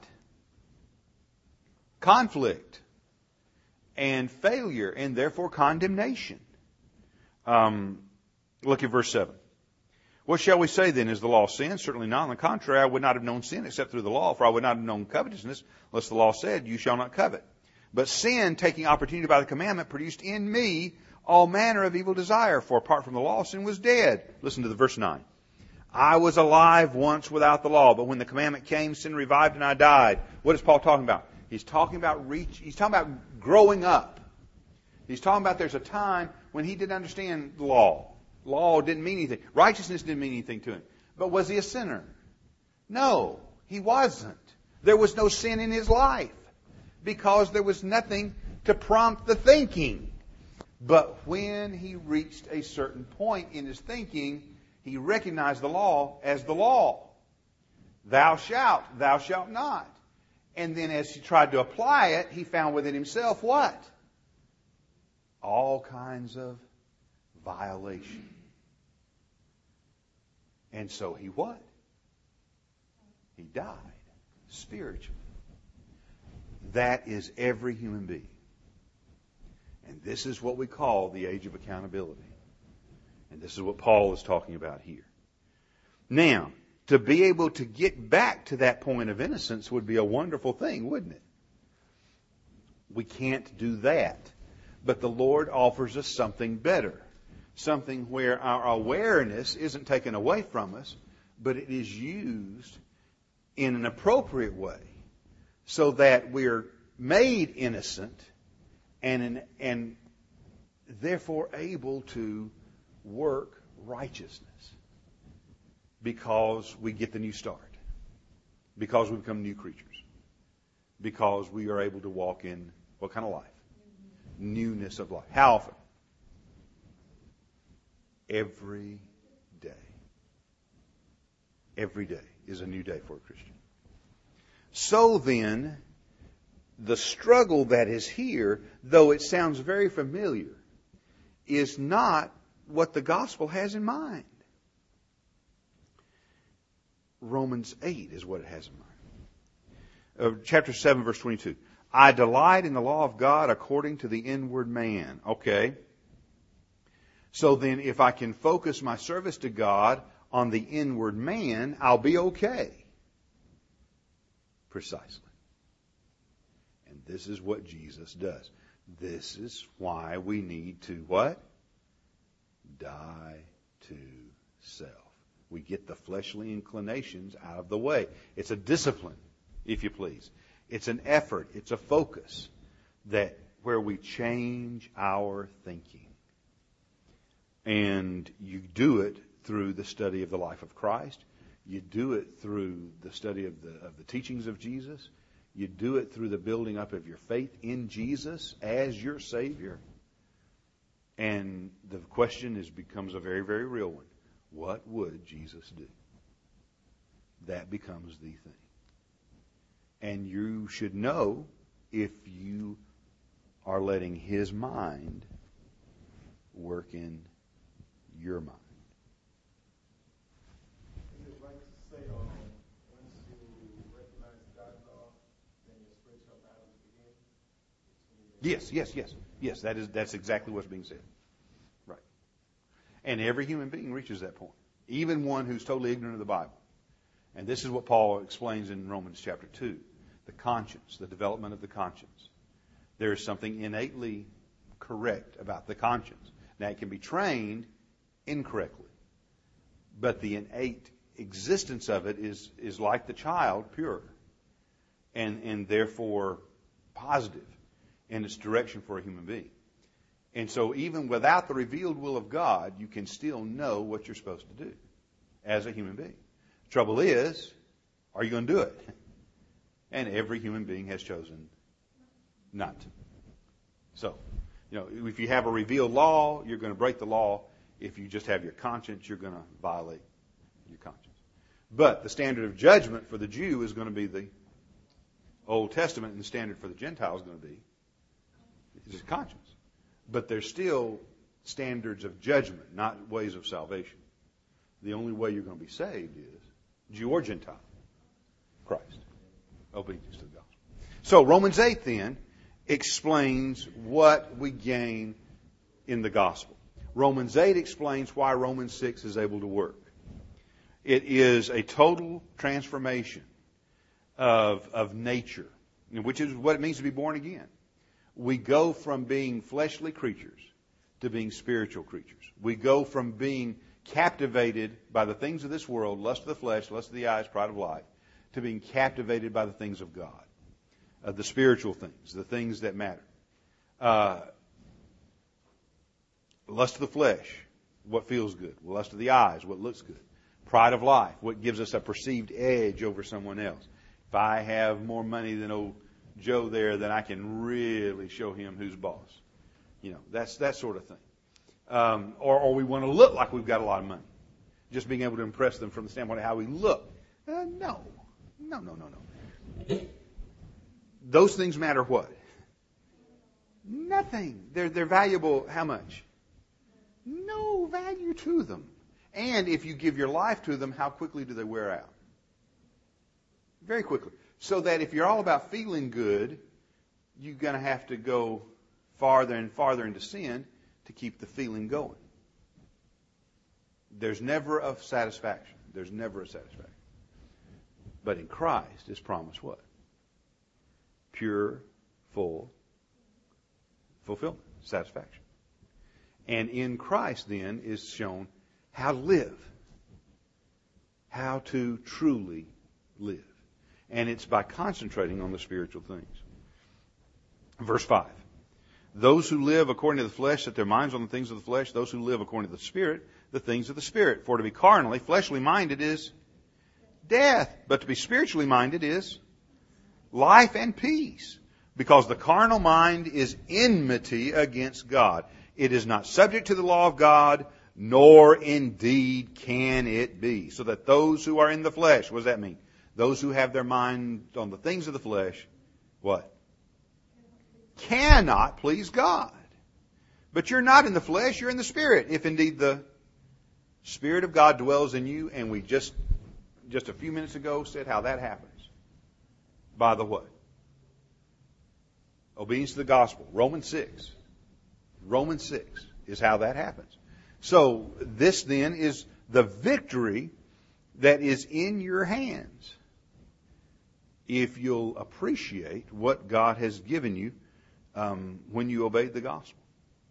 Conflict and failure, and therefore condemnation. Look at verse 7. What shall we say then? Is the law sin? Certainly not. On the contrary, I would not have known sin except through the law, for I would not have known covetousness unless the law said, you shall not covet. But sin, taking opportunity by the commandment, produced in me all manner of evil desire, for apart from the law, sin was dead. Listen to the verse 9. I was alive once without the law, but when the commandment came, sin revived and I died. What is Paul talking about? He's talking about growing up. He's talking about there's a time when he didn't understand the law. Law didn't mean anything. Righteousness didn't mean anything to him. But was he a sinner? No, he wasn't. There was no sin in his life because there was nothing to prompt the thinking. But when he reached a certain point in his thinking, he recognized the law as the law. Thou shalt not. And then as he tried to apply it, he found within himself what? All kinds of violation. And so he what? He died spiritually. That is every human being. And this is what we call the age of accountability. And this is what Paul is talking about here. Now, to be able to get back to that point of innocence would be a wonderful thing, wouldn't it? We can't do that. But the Lord offers us something better. Something where our awareness isn't taken away from us, but it is used in an appropriate way so that we're made innocent and therefore able to work righteousness because we get the new start, because we become new creatures, because we are able to walk in what kind of life? Newness of life. How often? Every day. Every day is a new day for a Christian. So then, the struggle that is here, though it sounds very familiar, is not what the gospel has in mind. Romans 8 is what it has in mind. Chapter 7, verse 22. I delight in the law of God according to the inward man. Okay. So then if I can focus my service to God on the inward man, I'll be okay. Precisely. And this is what Jesus does. This is why we need to what? Die to self. We get the fleshly inclinations out of the way. It's a discipline, if you please. It's an effort. It's a focus that where we change our thinking. And you do it through the study of the life of Christ. You do it through the study of the teachings of Jesus. You do it through the building up of your faith in Jesus as your Savior. And the question becomes a very, very real one. What would Jesus do? That becomes the thing. And you should know if you are letting His mind work in your mind. Is it right to say once you recognize God's law, then your spiritual battles begin? Yes. That's exactly what's being said. Right. And every human being reaches that point. Even one who's totally ignorant of the Bible. And this is what Paul explains in Romans chapter 2. The conscience, the development of the conscience. There is something innately correct about the conscience. Now, it can be trained incorrectly. But the innate existence of it is like the child, pure. And therefore positive in its direction for a human being. And so even without the revealed will of God, you can still know what you're supposed to do as a human being. Trouble is, are you going to do it? And every human being has chosen not to. So, if you have a revealed law, you're going to break the law. If you just have your conscience, you're going to violate your conscience. But the standard of judgment for the Jew is going to be the Old Testament, and the standard for the Gentile is going to be his conscience. But there's still standards of judgment, not ways of salvation. The only way you're going to be saved is Jew or Gentile. Christ. Obedience to the gospel. So Romans 8 then explains what we gain in the gospel. Romans 8 explains why Romans 6 is able to work. It is a total transformation of nature, which is what it means to be born again. We go from being fleshly creatures to being spiritual creatures. We go from being captivated by the things of this world, lust of the flesh, lust of the eyes, pride of life, to being captivated by the things of God, the spiritual things, the things that matter. Lust of the flesh, what feels good. Lust of the eyes, what looks good. Pride of life, what gives us a perceived edge over someone else. If I have more money than old Joe there, then I can really show him who's boss. You know, that's that sort of thing. Or we want to look like we've got a lot of money. Just being able to impress them from the standpoint of how we look. No. Those things matter what? Nothing. They're valuable how much? No value to them. And if you give your life to them, how quickly do they wear out? Very quickly. So that if you're all about feeling good, you're going to have to go farther and farther into sin to keep the feeling going. There's never a satisfaction. There's never a satisfaction. But in Christ is promised what? Pure, full fulfillment, satisfaction. And in Christ then is shown how to live. How to truly live. And it's by concentrating on the spiritual things. Verse 5. Those who live according to the flesh set their minds on the things of the flesh. Those who live according to the Spirit, the things of the Spirit. For to be carnally, fleshly minded is death. But to be spiritually minded is life and peace. Because the carnal mind is enmity against God. It is not subject to the law of God, nor indeed can it be. So that those who are in the flesh, what does that mean? Those who have their mind on the things of the flesh, what? Cannot please God. But you're not in the flesh, you're in the Spirit. If indeed the Spirit of God dwells in you, and we just a few minutes ago said how that happens. By the what? Obedience to the gospel. Romans 6. Romans 6 is how that happens. So this then is the victory that is in your hands if you'll appreciate what God has given you when you obeyed the gospel.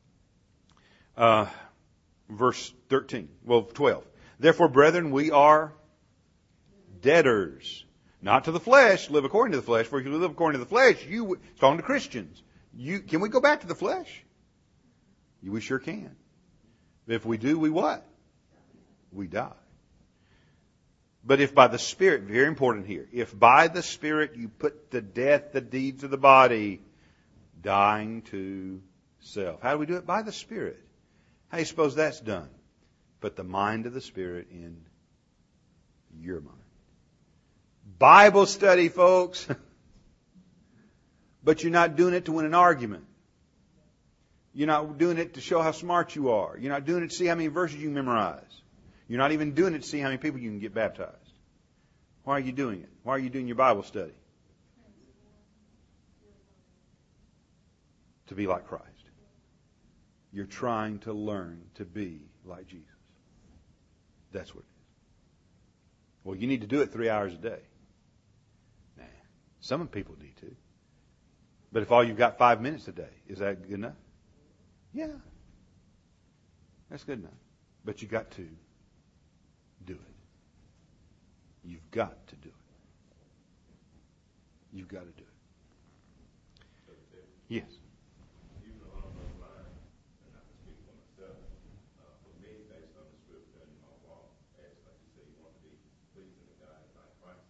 Verse 13. Well, 12. Therefore, brethren, we are debtors. Not to the flesh, live according to the flesh. For if you live according to the flesh, it's talking to Christians. Can we go back to the flesh? We sure can. If we do, we what? We die. But if by the Spirit, very important here, if by the Spirit you put to death the deeds of the body, dying to self. How do we do it? By the Spirit. How do you suppose that's done? Put the mind of the Spirit in your mind. Bible study, folks. But you're not doing it to win an argument. You're not doing it to show how smart you are. You're not doing it to see how many verses you memorize. You're not even doing it to see how many people you can get baptized. Why are you doing it? Why are you doing your Bible study? To be like Christ. You're trying to learn to be like Jesus. That's what it is. Well, you need to do it 3 hours a day. Nah. Some people need to. But if all you've got 5 minutes a day, is that good enough? Yeah. That's good enough. But you've got to do it. You've got to do it. You've got to do it. Yes. Even along those lines, and I can speak for myself, for me, based on the scripture and my walk, as like you say, you want to be pleasing to God and like Christ.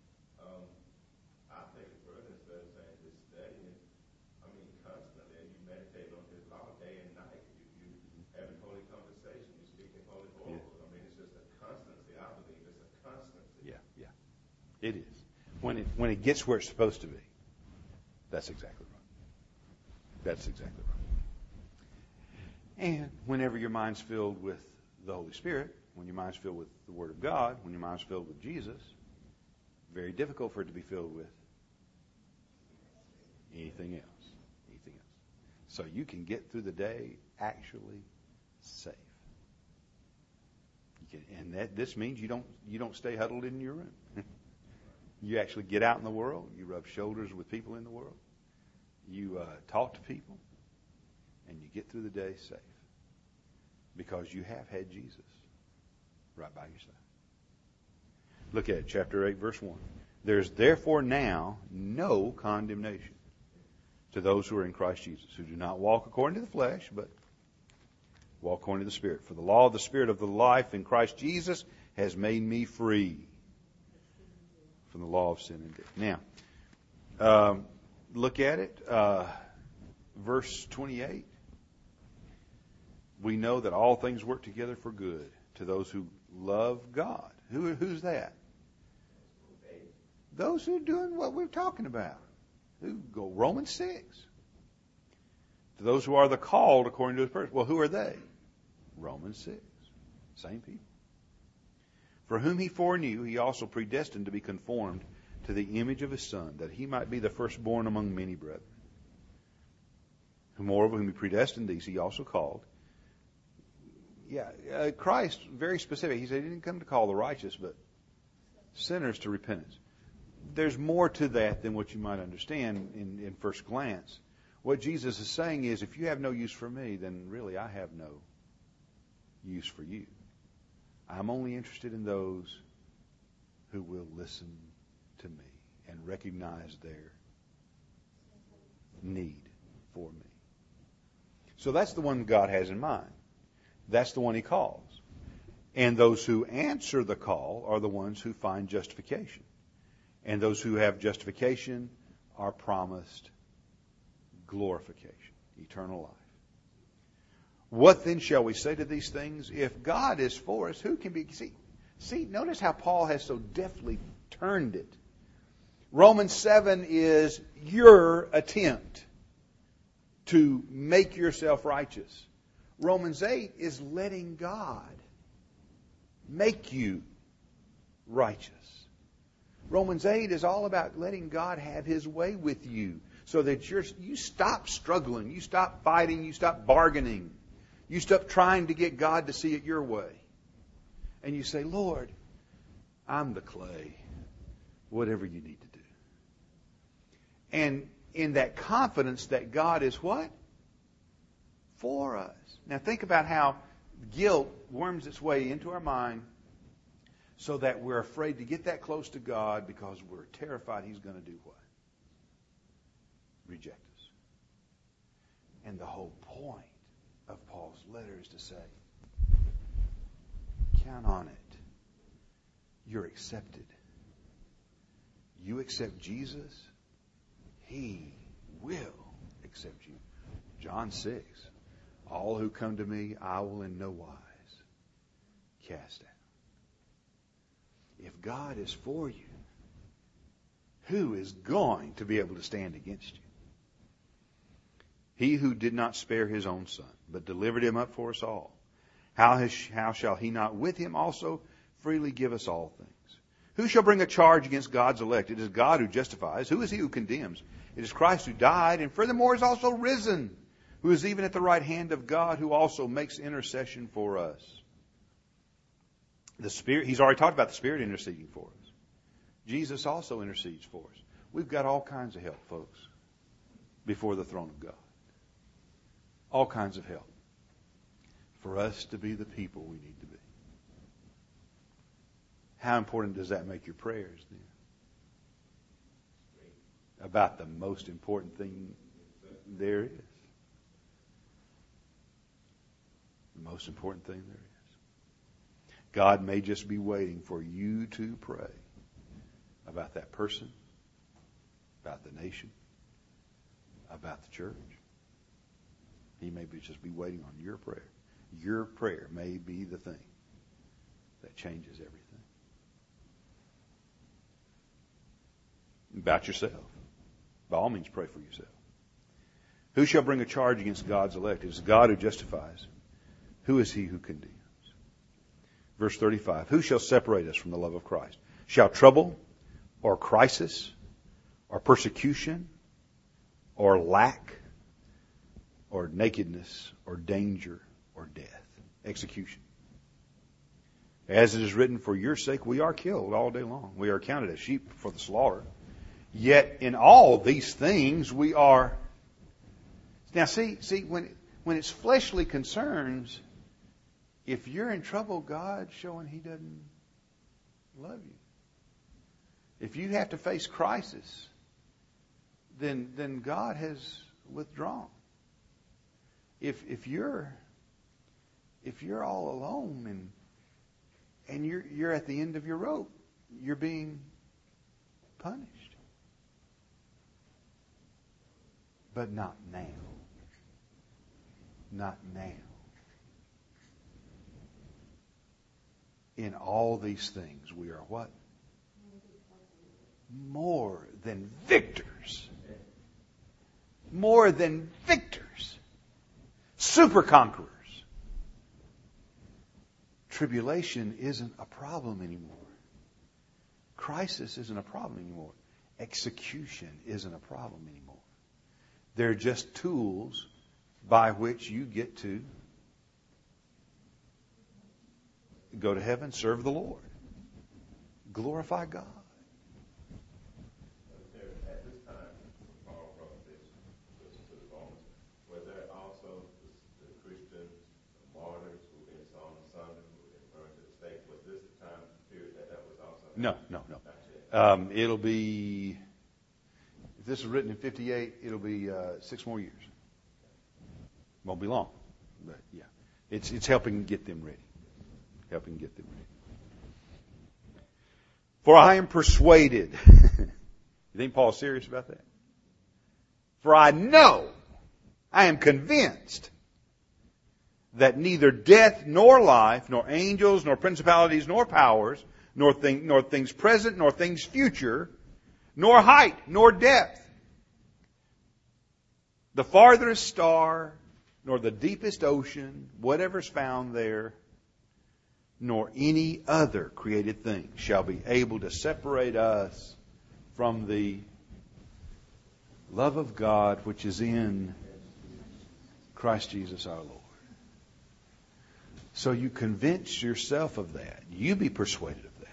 I take it further instead of saying just studying. I mean, constantly, you meditate on His law day and night. You having holy conversation. You speaking holy oracles. Yeah. I mean, it's just a constancy. I believe it's a constancy. Yeah. It is. When it gets where it's supposed to be, that's exactly right. That's exactly right. And whenever your mind's filled with the Holy Spirit, when your mind's filled with the Word of God, when your mind's filled with Jesus, Very difficult for it to be filled with anything else. Anything else. So you can get through the day actually safe. And this means you don't stay huddled in your room. You actually get out in the world. You rub shoulders with people in the world. You talk to people, and you get through the day safe because you have had Jesus right by your side. Look at it, chapter 8, verse 1. There's therefore now no condemnation to those who are in Christ Jesus, who do not walk according to the flesh, but walk according to the Spirit. For the law of the Spirit of the life in Christ Jesus has made me free from the law of sin and death. Now, look at it. Verse 28. We know that all things work together for good to those who love God. Who's that? Those who are doing what we're talking about. Who go Romans 6. To those who are the called according to His purpose. Well, who are they? Romans 6. Same people. For whom He foreknew, He also predestined to be conformed to the image of His Son, that He might be the firstborn among many brethren. Moreover, whom He predestined, these He also called. Christ, very specific. He said He didn't come to call the righteous, but sinners to repentance. There's more to that than what you might understand in first glance. What Jesus is saying is, if you have no use for me, then really I have no use for you. I'm only interested in those who will listen to me and recognize their need for me. So that's the one God has in mind. That's the one He calls. And those who answer the call are the ones who find justification. And those who have justification are promised glorification, eternal life. What then shall we say to these things? If God is for us, who can be... See, notice how Paul has so deftly turned it. Romans 7 is your attempt to make yourself righteous. Romans 8 is letting God make you righteous. Romans 8 is all about letting God have His way with you so that you stop struggling, you stop fighting, you stop bargaining, you stop trying to get God to see it your way. And you say, Lord, I'm the clay, whatever you need to do. And in that confidence that God is what? For us. Now think about how guilt worms its way into our mind so that we're afraid to get that close to God because we're terrified He's going to do what? Reject us. And the whole point of Paul's letter is to say, count on it. You're accepted. You accept Jesus, He will accept you. John 6. All who come to me, I will in no wise cast out. If God is for you, who is going to be able to stand against you? He who did not spare His own Son, but delivered Him up for us all, how shall He not with Him also freely give us all things? Who shall bring a charge against God's elect? It is God who justifies. Who is He who condemns? It is Christ who died, and furthermore is also risen, who is even at the right hand of God, who also makes intercession for us. The Spirit, He's already talked about the Spirit interceding for us. Jesus also intercedes for us. We've got all kinds of help, folks, before the throne of God. All kinds of help for us to be the people we need to be. How important does that make your prayers then? About the most important thing there is. The most important thing there is. God may just be waiting for you to pray about that person, about the nation, about the church. He may just be waiting on your prayer. Your prayer may be the thing that changes everything. About yourself. By all means, pray for yourself. Who shall bring a charge against God's elect? It is God who justifies. Who is He who condemns? Verse 35. Who shall separate us from the love of Christ? Shall trouble, or crisis or persecution or lack or nakedness or danger or death. Execution. As it is written, for your sake we are killed all day long. We are counted as sheep for the slaughter. Yet in all these things we are... Now see, when it's fleshly concerns, if you're in trouble, God's showing He doesn't love you. If you have to face crisis, then God has withdrawn. If you're all alone and you're at the end of your rope, you're being punished. But not now. Not now. In all these things we are what? More than victors. More than victors. Super conquerors. Tribulation isn't a problem anymore. Crisis isn't a problem anymore. Execution isn't a problem anymore. They're just tools by which you get to go to heaven, serve the Lord, glorify God. At this time, Paul wrote this to the Romans, were there also the Christians, the martyrs who've been sown asunder, who've been burned to the stake? Was this the time period that was also? No. It'll be, if this was written in 58, it'll be 6 more years. Won't be long, but yeah, it's helping get them ready. Helping get them ready. For I am persuaded. You think Paul's serious about that? For I know, I am convinced that neither death nor life, nor angels, nor principalities, nor powers, nor things present, nor things future, nor height, nor depth, the farthest star, nor the deepest ocean, whatever's found there, nor any other created thing shall be able to separate us from the love of God which is in Christ Jesus our Lord. So you convince yourself of that. You be persuaded of that.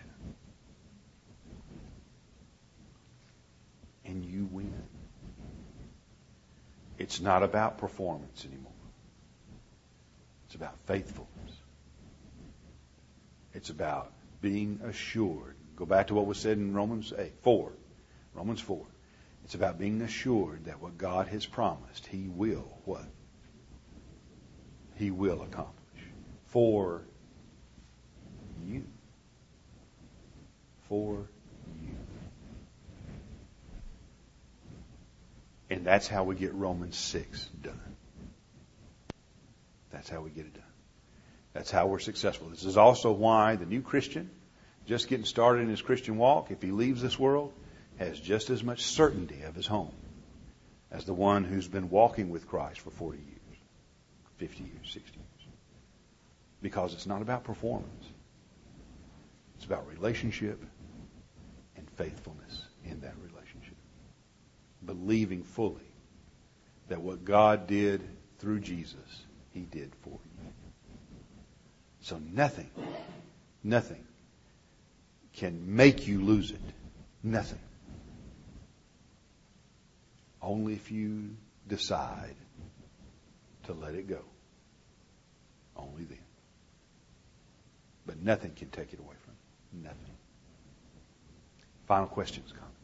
And you win. It's not about performance anymore. It's about faithfulness. It's about being assured. Go back to what was said in Romans 4. Romans 4. It's about being assured that what God has promised, He will what? He will accomplish. For you. For you. And that's how we get Romans 6 done. That's how we get it done. That's how we're successful. This is also why the new Christian, just getting started in his Christian walk, if he leaves this world, has just as much certainty of his home as the one who's been walking with Christ for 40 years, 50 years, 60 years. Because it's not about performance. It's about relationship and faithfulness in that relationship. Believing fully that what God did through Jesus, He did for you. So nothing can make you lose it. Nothing. Only if you decide to let it go. Only then. But nothing can take it away from you. Nothing. Final questions, comments?